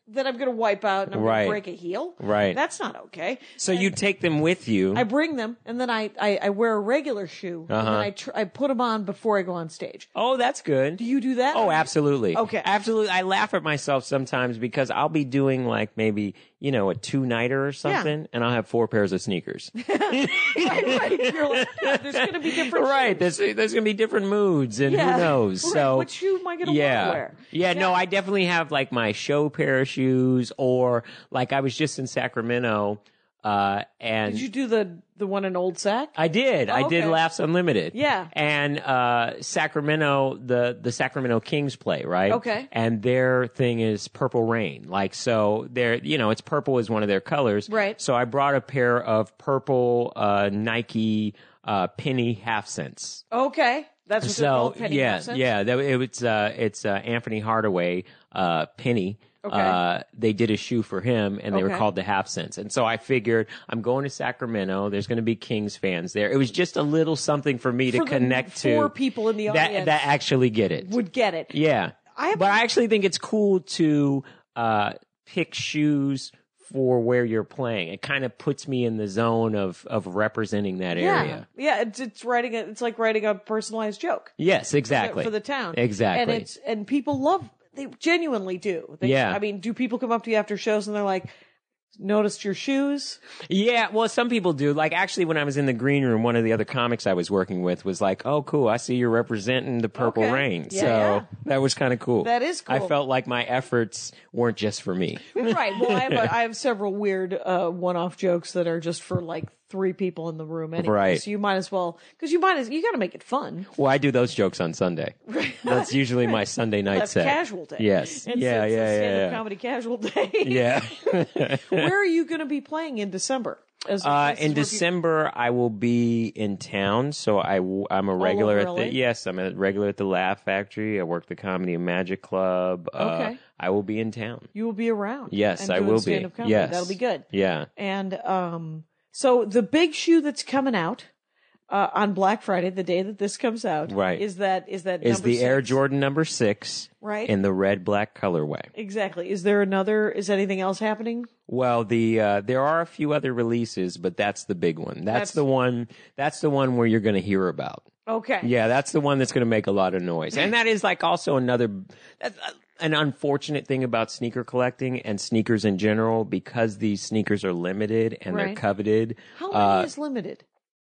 that I'm going to wipe out and I'm Right. going to break a heel. Right. That's not okay. So you take them with you. I bring them, and then I, I, I wear a regular shoe, and Uh-huh. then I tr- I put them on before I go on stage. oh, that's good. Do you do that? Oh, absolutely. Okay. Absolutely. I laugh at myself sometimes because I'll be doing like maybe, you know, a two-nighter or something, and I'll have four pairs of sneakers. right, right. You're like, yeah, there's going to be different right. shoes. There's, there's going to be different moods, and Yeah. who knows? Right. So What shoe am I going to yeah. wear? Yeah, no, I definitely have like my show pair of shoes, or like I was just in Sacramento, uh, and Did you do the, the one in Old Sac? I did. Oh, I did okay. Laughs Unlimited. Yeah. And uh, Sacramento, the the Sacramento Kings play, right? Okay. And their thing is Purple Rain. Like, so they're, you know, it's purple is one of their colors. Right. So I brought a pair of purple uh, Nike uh, penny half cents. Okay. That's what they're So called, penny yeah, half cents? yeah, that, it, it's uh, it's uh, Anthony Hardaway uh, penny. Okay. Uh, they did a shoe for him, and they were Okay. called the half cents. And so I figured I'm going to Sacramento. There's going to be Kings fans there. It was just a little something for me to For the connect to. four people in the that audience that actually get it. would get it. Yeah, I have- but I actually think it's cool to uh, pick shoes for where you're playing. It kind of puts me in the zone of of representing that Yeah, area. yeah. It's it's writing a, it's like writing a personalized joke Yes, exactly. for the town. Exactly. And it's and people love. They genuinely do. They, Yeah. I mean, do people come up to you after shows and they're like, "Noticed your shoes"? Yeah, well, some people do. Like, actually, when I was in the green room, one of the other comics I was working with was like, "Oh, cool! I see you're representing the Purple Okay. Rain." Yeah, so yeah. that was kind of cool. That is I cool. felt like my efforts weren't just for me. Right. Well, I have a, I have several weird uh, one-off jokes that are just for like three people in the room anyway. Right. So you might as well, because you might as you got to make it fun. Well, I do those jokes on Sunday. That's usually my Sunday night That's set. casual day. Yes. And Yeah, so it's yeah, a yeah, stand-up yeah. comedy casual day. Yeah. Where are you going to be playing in December? As, Uh, as in where you- December, I will be in town, so I w- I'm a regular over at L A? the yes, I'm a regular at the Laugh Factory. I work the Comedy and Magic Club. Uh, Okay. I will be in town. you will be around. Yes, and I doing will be. stand-up comedy. Yes, That'll be good. Yeah. And um, so the big shoe that's coming out uh, on Black Friday, the day that this comes out, Right. Is that is that Is number the Air six. Jordan number six Right. in the red black colorway? Exactly. Is there another? Is anything else happening? Well, the uh, there are a few other releases, but that's the big one. That's, That's- the one. That's the one where you're going to hear about. Okay. Yeah, that's the one that's going to make a lot of noise. And that is like also another that's, uh, an unfortunate thing about sneaker collecting and sneakers in general, because these sneakers are limited and they're Right. coveted. How many uh, is limited?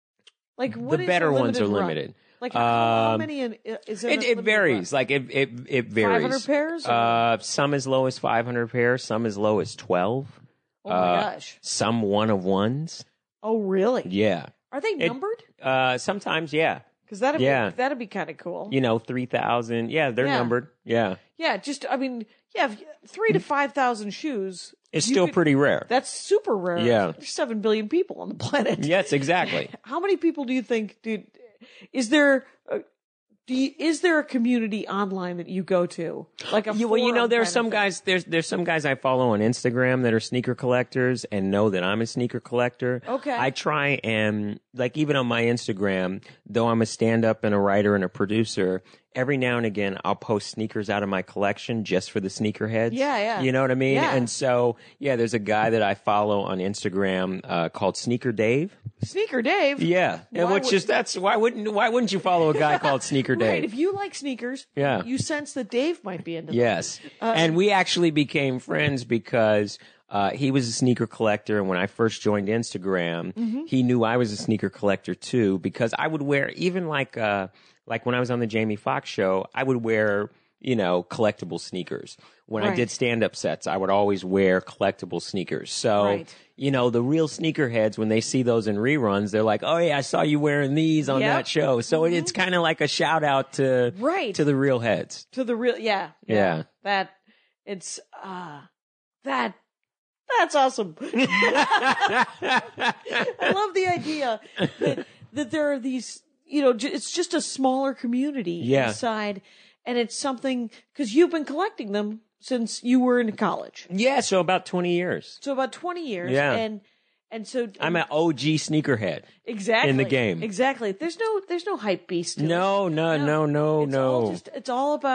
Like what the is better a ones are run? limited. Like how, how Um, many in, is there? It, it varies. Like it, it, it varies. five hundred pairs? Or? Uh, some as low as five hundred pairs. Some as low as twelve. oh my uh, gosh! Some one of ones. Oh really? Yeah. Are they numbered? Uh, sometimes, yeah. Because that'd yeah. be, that'd be kind of cool. You know, three thousand. Yeah, they're Yeah. numbered. Yeah. Yeah, just I mean, yeah, if- three to five thousand shoes. It's you still could- pretty rare. That's super rare. Yeah. There's seven billion people on the planet. Yes, exactly. How many people do you think? Dude, is there? A, do you, is there a community online that you go to? Like a Yeah, well, you know, forum there are kind of some thing? guys. There's there's some guys I follow on Instagram that are sneaker collectors and know that I'm a sneaker collector. Okay. I try and like even on my Instagram, though I'm a stand-up and a writer and a producer, every now and again I'll post sneakers out of my collection just for the sneakerheads. Yeah, yeah. You know what I mean? Yeah. And so yeah, there's a guy that I follow on Instagram uh, called Sneaker Dave. Sneaker Dave. Yeah, and Why which would- is that's why wouldn't why wouldn't you follow a guy called Sneaker Dave? Right. If you like sneakers, Yeah. you sense that Dave might be into them. Yes. and we actually became friends because uh, he was a sneaker collector. And when I first joined Instagram, Mm-hmm. he knew I was a sneaker collector too, because I would wear, even like, uh, like when I was on the Jamie Foxx show, I would wear, you know, collectible sneakers. When I Right. did stand up sets, I would always wear collectible sneakers. So, Right. you know, the real sneakerheads, when they see those in reruns, they're like, oh, yeah, I saw you wearing these on Yep. that show. So it it's kind of like a shout out to, Right. to the real heads. To the real, yeah, Yeah. That it's uh that that's awesome. I love the idea that that there are these, you know, j- it's just a smaller community Yeah. inside, and it's something because you've been collecting them since you were in college, Yeah, so about twenty years. so about twenty years, Yeah. and and so I'm an O G sneakerhead. exactly in the game. exactly. There's no there's no hype beast. To No, it. no, no, no, it's no. All just, it's all about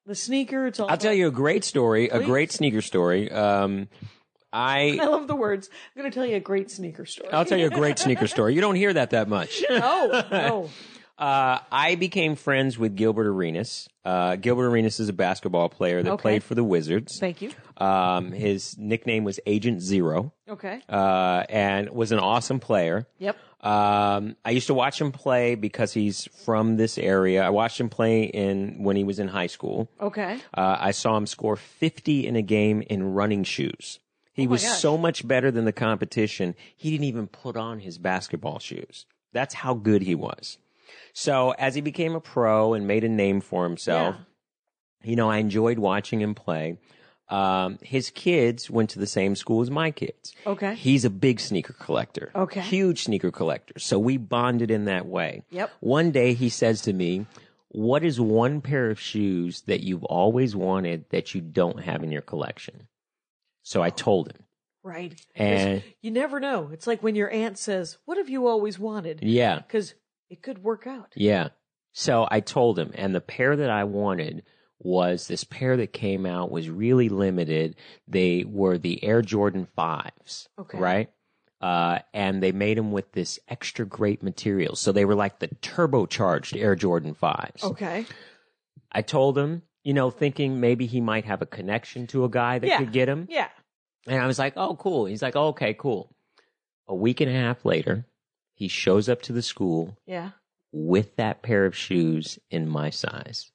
The sneaker. It's all. I'll about, tell you a great story, a Please. great sneaker story. Um, I I love the words. I'm going to tell you a great sneaker story. I'll tell you a great sneaker story. You don't hear that that much. Oh, no. Uh, I became friends with Gilbert Arenas. Uh, Gilbert Arenas is a basketball player that Okay. played for the Wizards. Thank you. Um, his nickname was Agent Zero, Okay. uh, and was an awesome player. Yep. Um, I used to watch him play because he's from this area. I watched him play in when he was in high school. Okay. Uh, I saw him score fifty in a game in running shoes. He was gosh. so much better than the competition. He didn't even put on his basketball shoes. That's how good he was. So as he became a pro and made a name for himself, Yeah. you know, I enjoyed watching him play. Um, his kids went to the same school as my kids. Okay. He's a big sneaker collector. Okay. Huge sneaker collector. So we bonded in that way. Yep. One day he says to me, what is one pair of shoes that you've always wanted that you don't have in your collection? So I told him. Right. 'Cause And you never know. It's like when your aunt says, what have you always wanted? yeah, Because it could work out. yeah. So I told him, and the pair that I wanted was this pair that came out, was really limited. They were the Air Jordan fives, Okay. right? Uh, and they made them with this extra great material. So they were like the turbocharged Air Jordan fives. Okay. I told him, you know, thinking maybe he might have a connection to a guy that Yeah. could get him. Yeah. And I was like, oh, cool. He's like, oh, okay, cool. A week and a half later, he shows up to the school Yeah. with that pair of shoes in my size.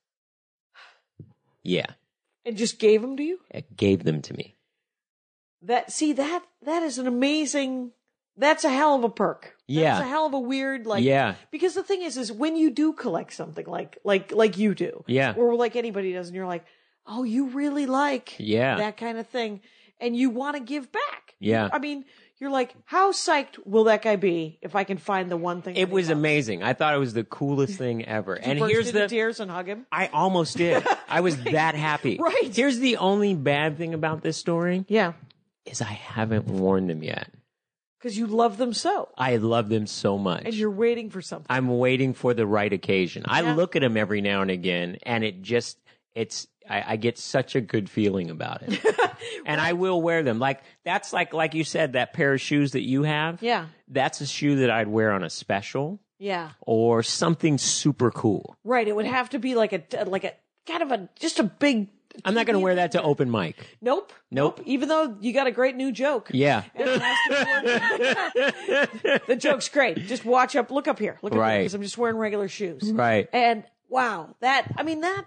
Yeah, And just gave them to you? it gave them to me. That see that that is an amazing. That's a hell of a perk. Yeah. That's a hell of a weird like. Yeah. Because the thing is, is when you do collect something like like like you do, Yeah. or like anybody does, and you're like, oh, you really like Yeah. that kind of thing, and you want to give back. Yeah. I mean, you're like, how psyched will that guy be if I can find the one thing? It that he was loves? amazing. I thought it was the coolest thing ever. Did you And burst here's into the tears and hug him. I almost did. I was that happy. Right. Here's the only bad thing about this story Yeah, is I haven't worn them yet. because you love them so, I love them so much. and you're waiting for something. I'm waiting for the right occasion. I Yeah. look at them every now and again, and it just, it's, I, I get such a good feeling about it. And I will wear them. Like, that's like, like you said, that pair of shoes that you have. Yeah. That's a shoe that I'd wear on a special Yeah. or something super cool. Right. It would have to be like a like a kind of a just a big. I'm not going to wear that to open mic. Nope. Nope. Even though you got a great new joke. Yeah. And it has to work. The joke's great. Just watch up. Look up here. Look up Right. because I'm just wearing regular shoes. Right. And wow, that I mean that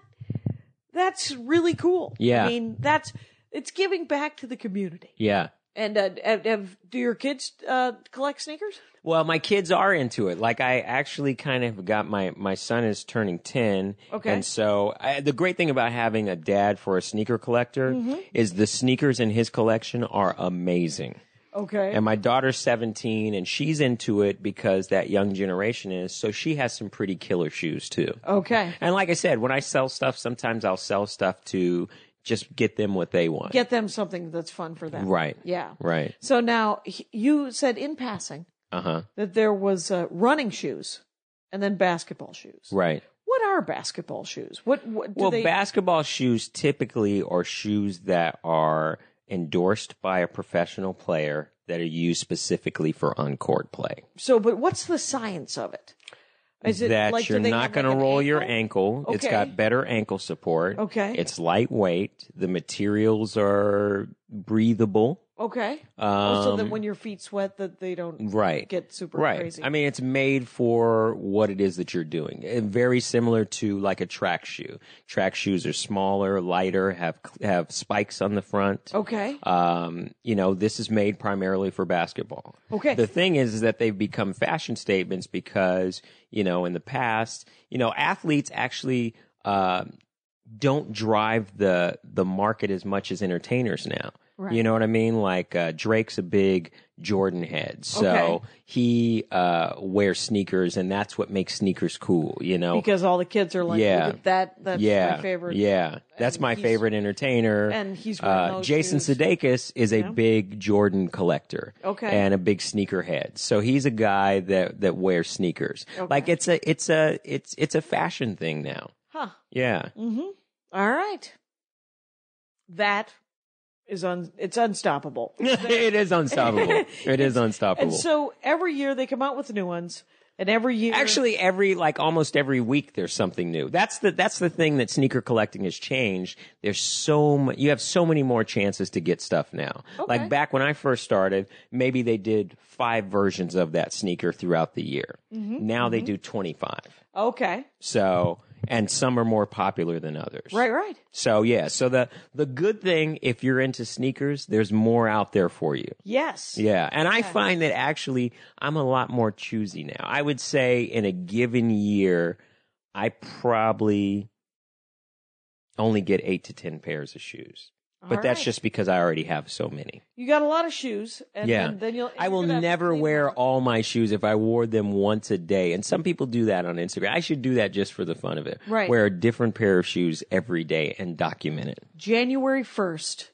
that's really cool. Yeah. I mean that's it's giving back to the community. Yeah. And uh, have, have do your kids uh, collect sneakers? Well, my kids are into it. Like, I actually kind of got my, my son is turning ten. Okay. And so I, the great thing about having a dad for a sneaker collector Mm-hmm. is the sneakers in his collection are amazing. Okay. And my daughter's seventeen, and she's into it because that young generation is. So she has some pretty killer shoes, too. Okay. And like I said, when I sell stuff, sometimes I'll sell stuff to just get them what they want. Get them something that's fun for them. Right. Yeah. Right. So now h- you said in passing Uh-huh. that there was uh, running shoes and then basketball shoes. Right. What are basketball shoes? What, what do Well, they? basketball shoes typically are shoes that are endorsed by a professional player that are used specifically for on-court play. so, but what's the science of it? Is it that like, do you're they not have, going to like, an roll your ankle? ankle. It's Okay. got better ankle support. Okay. It's lightweight. The materials are breathable. Okay. oh, so that Um, when your feet sweat, that they don't Right. get super Right. crazy. I mean, it's made for what it is that you're doing. Eh, Very similar to like a track shoe. Track shoes are smaller, lighter, have have spikes on the front. okay. Um, you know, this is made primarily for basketball. Okay. The thing is, is that they've become fashion statements because, you know, in the past, you know, athletes actually uh, don't drive the the market as much as entertainers now. Right. You know what I mean? Like uh, Drake's a big Jordan head, so Okay. he uh, wears sneakers, and that's what makes sneakers cool. You know, because all the kids are like, Yeah. look at that. That's yeah, my favorite. Yeah, that's And my he's- favorite entertainer. and he's wearing uh, those Jason shoes. Sudeikis is a Yeah. big Jordan collector. Okay. and a big sneakerhead. So he's a guy that that wears sneakers. Okay. Like it's a it's a it's it's a fashion thing now. Huh. Yeah, All right. That is un, it's unstoppable. It is unstoppable. It is unstoppable. And so every year they come out with new ones. And every year, Actually, every like almost every week, there's something new. That's the that's the thing that sneaker collecting has changed. There's so mu- you have so many more chances to get stuff now. Okay. Like back when I first started, maybe they did five versions of that sneaker throughout the year. Mm-hmm. Now mm-hmm. they do twenty-five. Okay. So, and some are more popular than others. Right, right. So yeah. So the the good thing, if you're into sneakers, there's more out there for you. Yes. Yeah, and I find that actually I'm a lot more choosy now. I would say in a given year, I probably only get eight to ten pairs of shoes. But All that's right. just because I already have so many. You got a lot of shoes. And Yeah. then, then you'll. I you're will gonna have to never clean wear them out. all my shoes if I wore them once a day. And some people do that on Instagram. I should do that just for the fun of it. Right. Wear a different pair of shoes every day and document it. January first.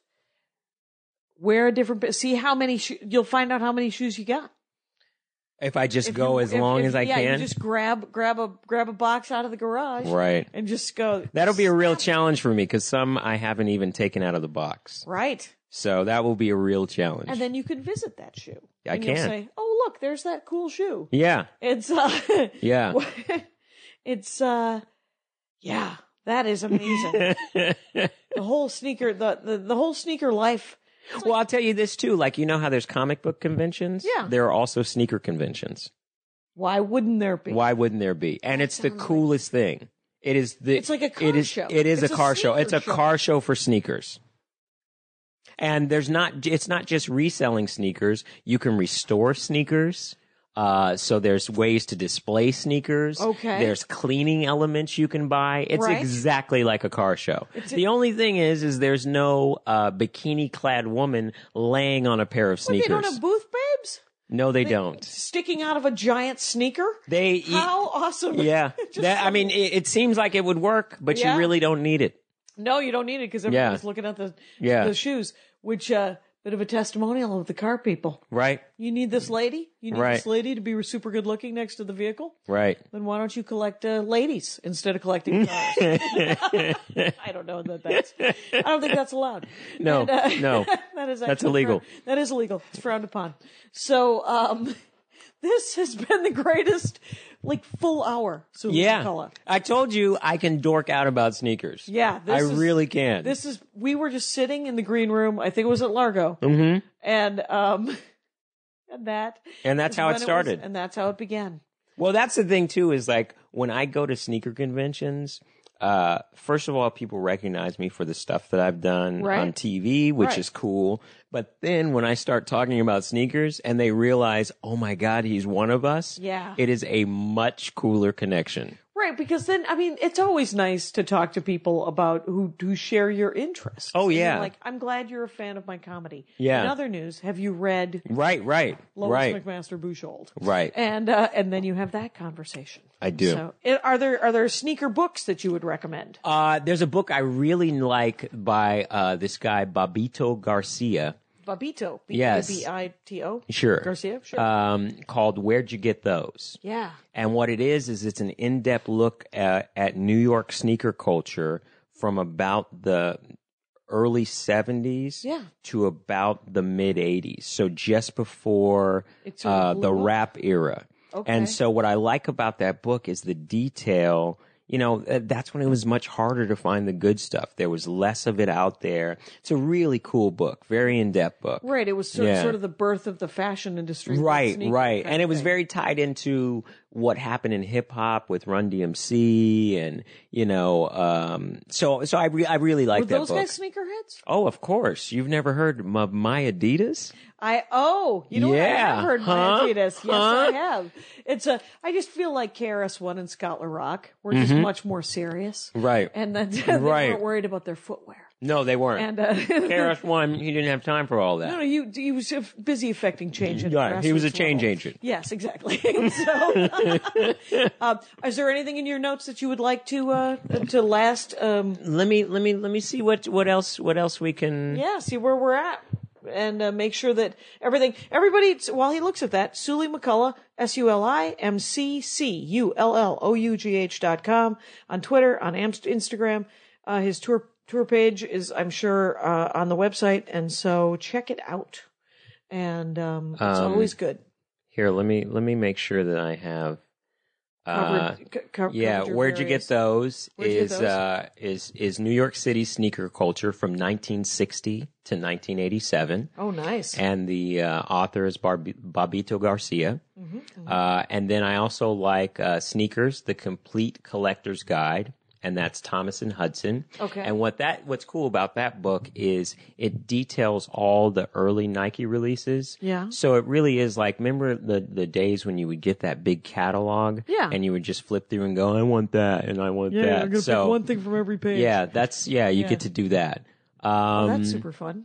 Wear a different. pa- See how many. Sho- you'll find out how many shoes you got. If I just If go you- as if- long if- as I yeah, can. you just grab grab a grab a box out of the garage. Right. And just go. That'll be a real challenge for me because some I haven't even taken out of the box. Right. So that will be a real challenge. And then you can visit that shoe. I and you'll can. say, "Oh, look, there's that cool shoe." yeah. It's uh Yeah. it's uh yeah, that is amazing. the whole sneaker the, the the whole sneaker life. Well, I'll tell you this too. Like, you know how there's comic book conventions? Yeah. There are also sneaker conventions. Why wouldn't there be? Why wouldn't there be? And it's the coolest thing. It is the. It's like a car it is, show. It is It's a a car show. sneaker It's a show. car show for sneakers. And there's not. It's not just reselling sneakers. You can restore sneakers. Uh, so there's ways to display sneakers. Okay. There's cleaning elements you can buy. It's Right. exactly like a car show. It's a- the only thing is, is there's no uh, bikini-clad woman laying on a pair of What, sneakers. they don't have booth babes no, they, don't. sticking out of a giant sneaker. They How awesome! Yeah. Just That, I some- mean, it, it seems like it would work, but Yeah. you really don't need it. no, you don't need it because everybody's looking at the Yeah. the shoes, which uh, bit of a testimonial of the car people. Right? You need this lady. You need Right. this lady to be super good looking next to the vehicle. Right. Then why don't you collect uh, ladies instead of collecting cars? I don't know that that's. I don't think that's allowed. No, And, uh, no. that is That's actually illegal. frown- that is illegal. It's frowned upon. So um, this has been the greatest, like full hour. So Yeah. I told you I can dork out about sneakers. Yeah, this I is- really can. This is. We were just sitting in the green room. I think it was at Largo. Mm-hmm. And um, and that. And that's is how it when was- started. and that's how it began. Well, that's the thing too, is like when I go to sneaker conventions, uh, first of all, people recognize me for the stuff that I've done Right. on T V, which Right. is cool. But then when I start talking about sneakers and they realize, oh my God, he's one of us. Yeah. It is a much cooler connection. Right, because then I mean, it's always nice to talk to people about who who share your interests. Oh, And you're yeah. like I'm glad you're a fan of my comedy. Yeah. In other news, have you read Right, right, Lois right, McMaster Buchholz? right. And uh, and then you have that conversation. I do. So, i- are there are there sneaker books that you would recommend? Uh, there's a book I really like by uh, this guy, Babito Garcia. Babito, B Yes. B I T O. Sure. Garcia, sure. Um, called Where'd You Get Those? yeah. And what it is, is it's an in-depth look at, at New York sneaker culture from about the early seventies Yeah. to about the mid eighties. So just before It sort of uh, blew the up? rap era. Okay. And so what I like about that book is the detail. You know, uh, that's when it was much harder to find the good stuff. There was less of it out there. It's a really cool book, very in-depth book. Right. It was sort, Yeah. sort of the birth of the fashion industry. with Right, sneaker right. kind And of it was thing. very tied into what happened in hip hop with Run D M C and, you know, um, so, so I, re- I really like Were that those book. guys sneakerheads? Oh, of course. You've never heard of My Adidas? I oh, you know what? I Yeah. have heard Huh? my Adidas. Yes, Huh? I have. It's a. I just feel like K R S One and Scotland Rock were just much more serious, Mm-hmm. Right. and then they Right. weren't worried about their footwear. No, they weren't. And uh, K R S One, he didn't have time for all that. no, no, you he was busy affecting change. At Right, he was a grassroots change level. agent. Yes, exactly. so, um, is there anything in your notes that you would like to uh, to last? Um, Let me, let me, let me see what, what else, what else we can. yeah, see where we're at. And uh, make sure that everything, everybody, while he looks at that, Suli McCullough, S U L I M C C U L L O U G H dot com, on Twitter, on Am- Instagram. Uh, his tour tour page is, I'm sure, uh, on the website, and so check it out. And um, it's Um, always good. Here, let me let me make sure that I have. Uh, Covered, c- co- yeah, covered your where'd you various- get those? Where'd you get Is those? uh is is New York City sneaker culture from nineteen sixty to nineteen eighty-seven. Oh, nice. And the uh, author is Barb- Bobito Garcia. Mm-hmm, mm-hmm. Uh, and then I also like uh, Sneakers, the Complete Collector's Guide, and that's Thomas and Hudson. Okay. And what that what's cool about that book is it details all the early Nike releases. Yeah. So it really is like, remember the the days when you would get that big catalog? Yeah. And you would just flip through and go, I want that, and I want Yeah, that. I'm gonna so pick one thing from every page. yeah, that's yeah, you Yeah. get to do that. Oh, Um, that's super fun.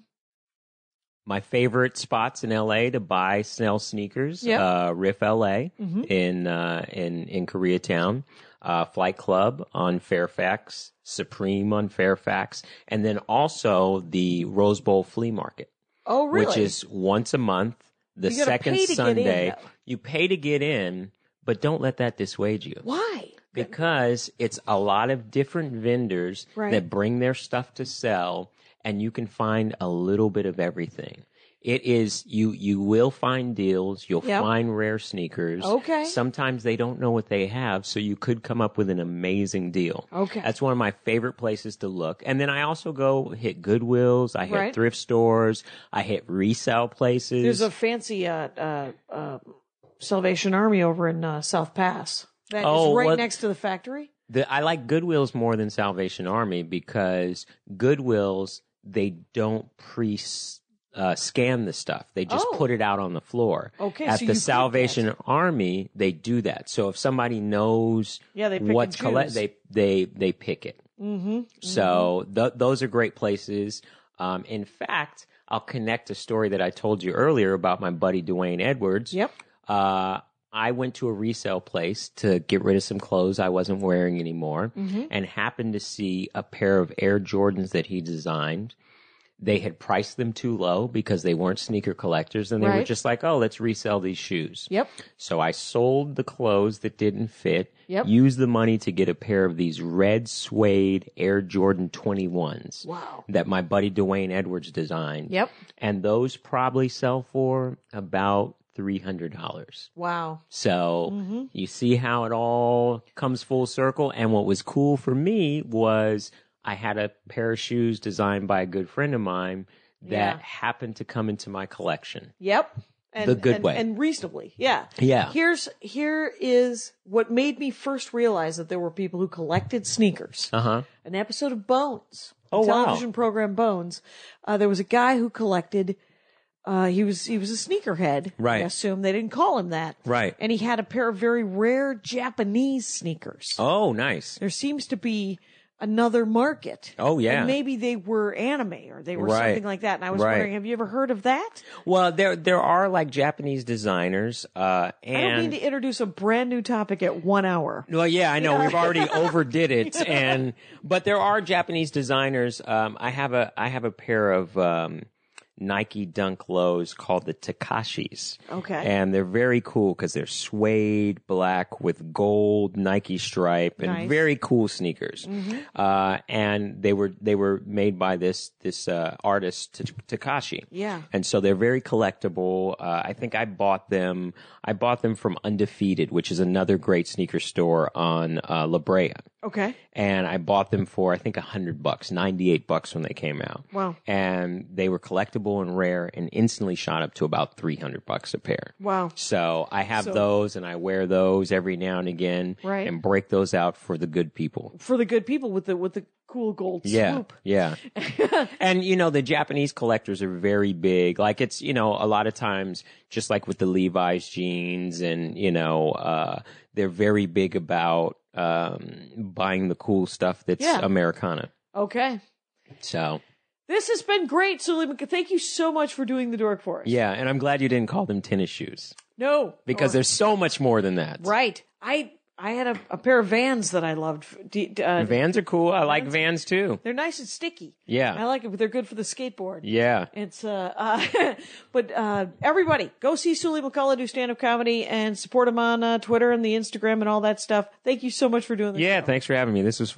my favorite spots in L A to buy Snell sneakers, Yep. uh, Riff L A Mm-hmm. in uh, in in Koreatown, uh, Flight Club on Fairfax, Supreme on Fairfax, and then also the Rose Bowl Flea Market, Oh, really? which is once a month, the You gotta second pay to get in, Sunday. though. You pay to get in, but don't let that dissuade you. Why? Because it's a lot of different vendors Right. that bring their stuff to sell, and you can find a little bit of everything. It is you. You will find deals. You'll Yep. find rare sneakers. Okay. Sometimes they don't know what they have, so you could come up with an amazing deal. Okay. That's one of my favorite places to look. And then I also go hit Goodwills. I hit Right. thrift stores. I hit resale places. There's a fancy uh, uh, uh, Salvation Army over in uh, South Pass. That is Oh, right what- next to the factory. The, I like Goodwills more than Salvation Army because Goodwills, they don't pre uh, scan the stuff. They just Oh. put it out on the floor. Okay, At so the you click Salvation Army, they do that. So if somebody knows Yeah, they pick what's and choose. collect, they they they pick it. Mm-hmm. So th- those are great places. Um, in fact, I'll connect a story that I told you earlier about my buddy Dwayne Edwards. Yep. Uh, I went to a resale place to get rid of some clothes I wasn't wearing anymore Mm-hmm. and happened to see a pair of Air Jordans that he designed. They had priced them too low because they weren't sneaker collectors, and they were Right. just like, oh, let's resell these shoes. Yep. So I sold the clothes that didn't fit, Yep. used the money to get a pair of these red suede Air Jordan twenty-ones Wow. that my buddy Dwayne Edwards designed. Yep. And those probably sell for about three hundred dollars. Wow. So Mm-hmm. you see how it all comes full circle. And what was cool for me was I had a pair of shoes designed by a good friend of mine that Yeah. happened to come into my collection. Yep. And, The good and, way. and reasonably, yeah. Yeah. Here's here is what made me first realize that there were people who collected sneakers. Uh huh. An episode of Bones, Oh, the wow. television program Bones. Uh, there was a guy who collected. Uh, he was he was a sneakerhead. Right. I assume they didn't call him that. Right. And he had a pair of very rare Japanese sneakers. Oh, nice. There seems to be another market. Oh, yeah. And maybe they were anime or they were Right. something like that. And I was Right. wondering, have you ever heard of that? Well, there there are like Japanese designers, uh, and I don't mean to introduce a brand new topic at one hour. Well, yeah, I know we've already overdid it, and but there are Japanese designers. Um, I have a I have a pair of um, Nike Dunk Lows called the Takashis. Okay. And they're very cool because they're suede black with gold Nike stripe and Nice. Mm-hmm. very cool sneakers. Uh, and they were they were made by this this uh, artist T- Takashi. Yeah. And so they're very collectible. Uh, I think I bought them. I bought them from Undefeated, which is another great sneaker store on uh, La Brea. Okay. And I bought them for I think a hundred bucks, ninety eight bucks when they came out. Wow. And they were collectible and rare, and instantly shot up to about three hundred bucks a pair. Wow. So I have So- those, and I wear those every now and again, Right. and break those out for the good people. For the good people with the with the cool gold Yeah, swoop. yeah. And, you know, the Japanese collectors are very big. Like, it's, you know, a lot of times, just like with the Levi's jeans and, you know, uh, they're very big about um, buying the cool stuff that's Yeah. Americana. Okay. So, This has been great, Sully. Thank you so much for doing the Dork Forest. yeah. And I'm glad you didn't call them tennis shoes No. because Or- there's so much more than that. right. I I had a, a pair of Vans that I loved. D- d- Uh, Vans are cool. I like Vans too. they're nice and sticky. Yeah. I like it, but they're good for the skateboard. Yeah. It's uh, uh but uh, everybody go see Sully McCullough do stand up comedy and support him on uh, Twitter and the Instagram and all that stuff. Thank you so much for doing this. Yeah. show. Thanks for having me. This was fun.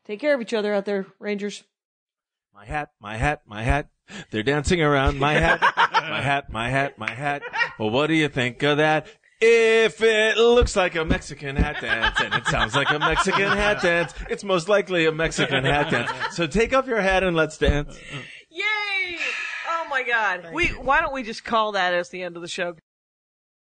Take care of each other out there, Rangers. My hat, my hat, my hat. They're dancing around my hat, my hat, my hat, my hat. Well, what do you think of that? If it looks like a Mexican hat dance and it sounds like a Mexican hat dance, it's most likely a Mexican hat dance. So take off your hat and let's dance. Yay! Oh my God. We, why don't we just call that as the end of the show?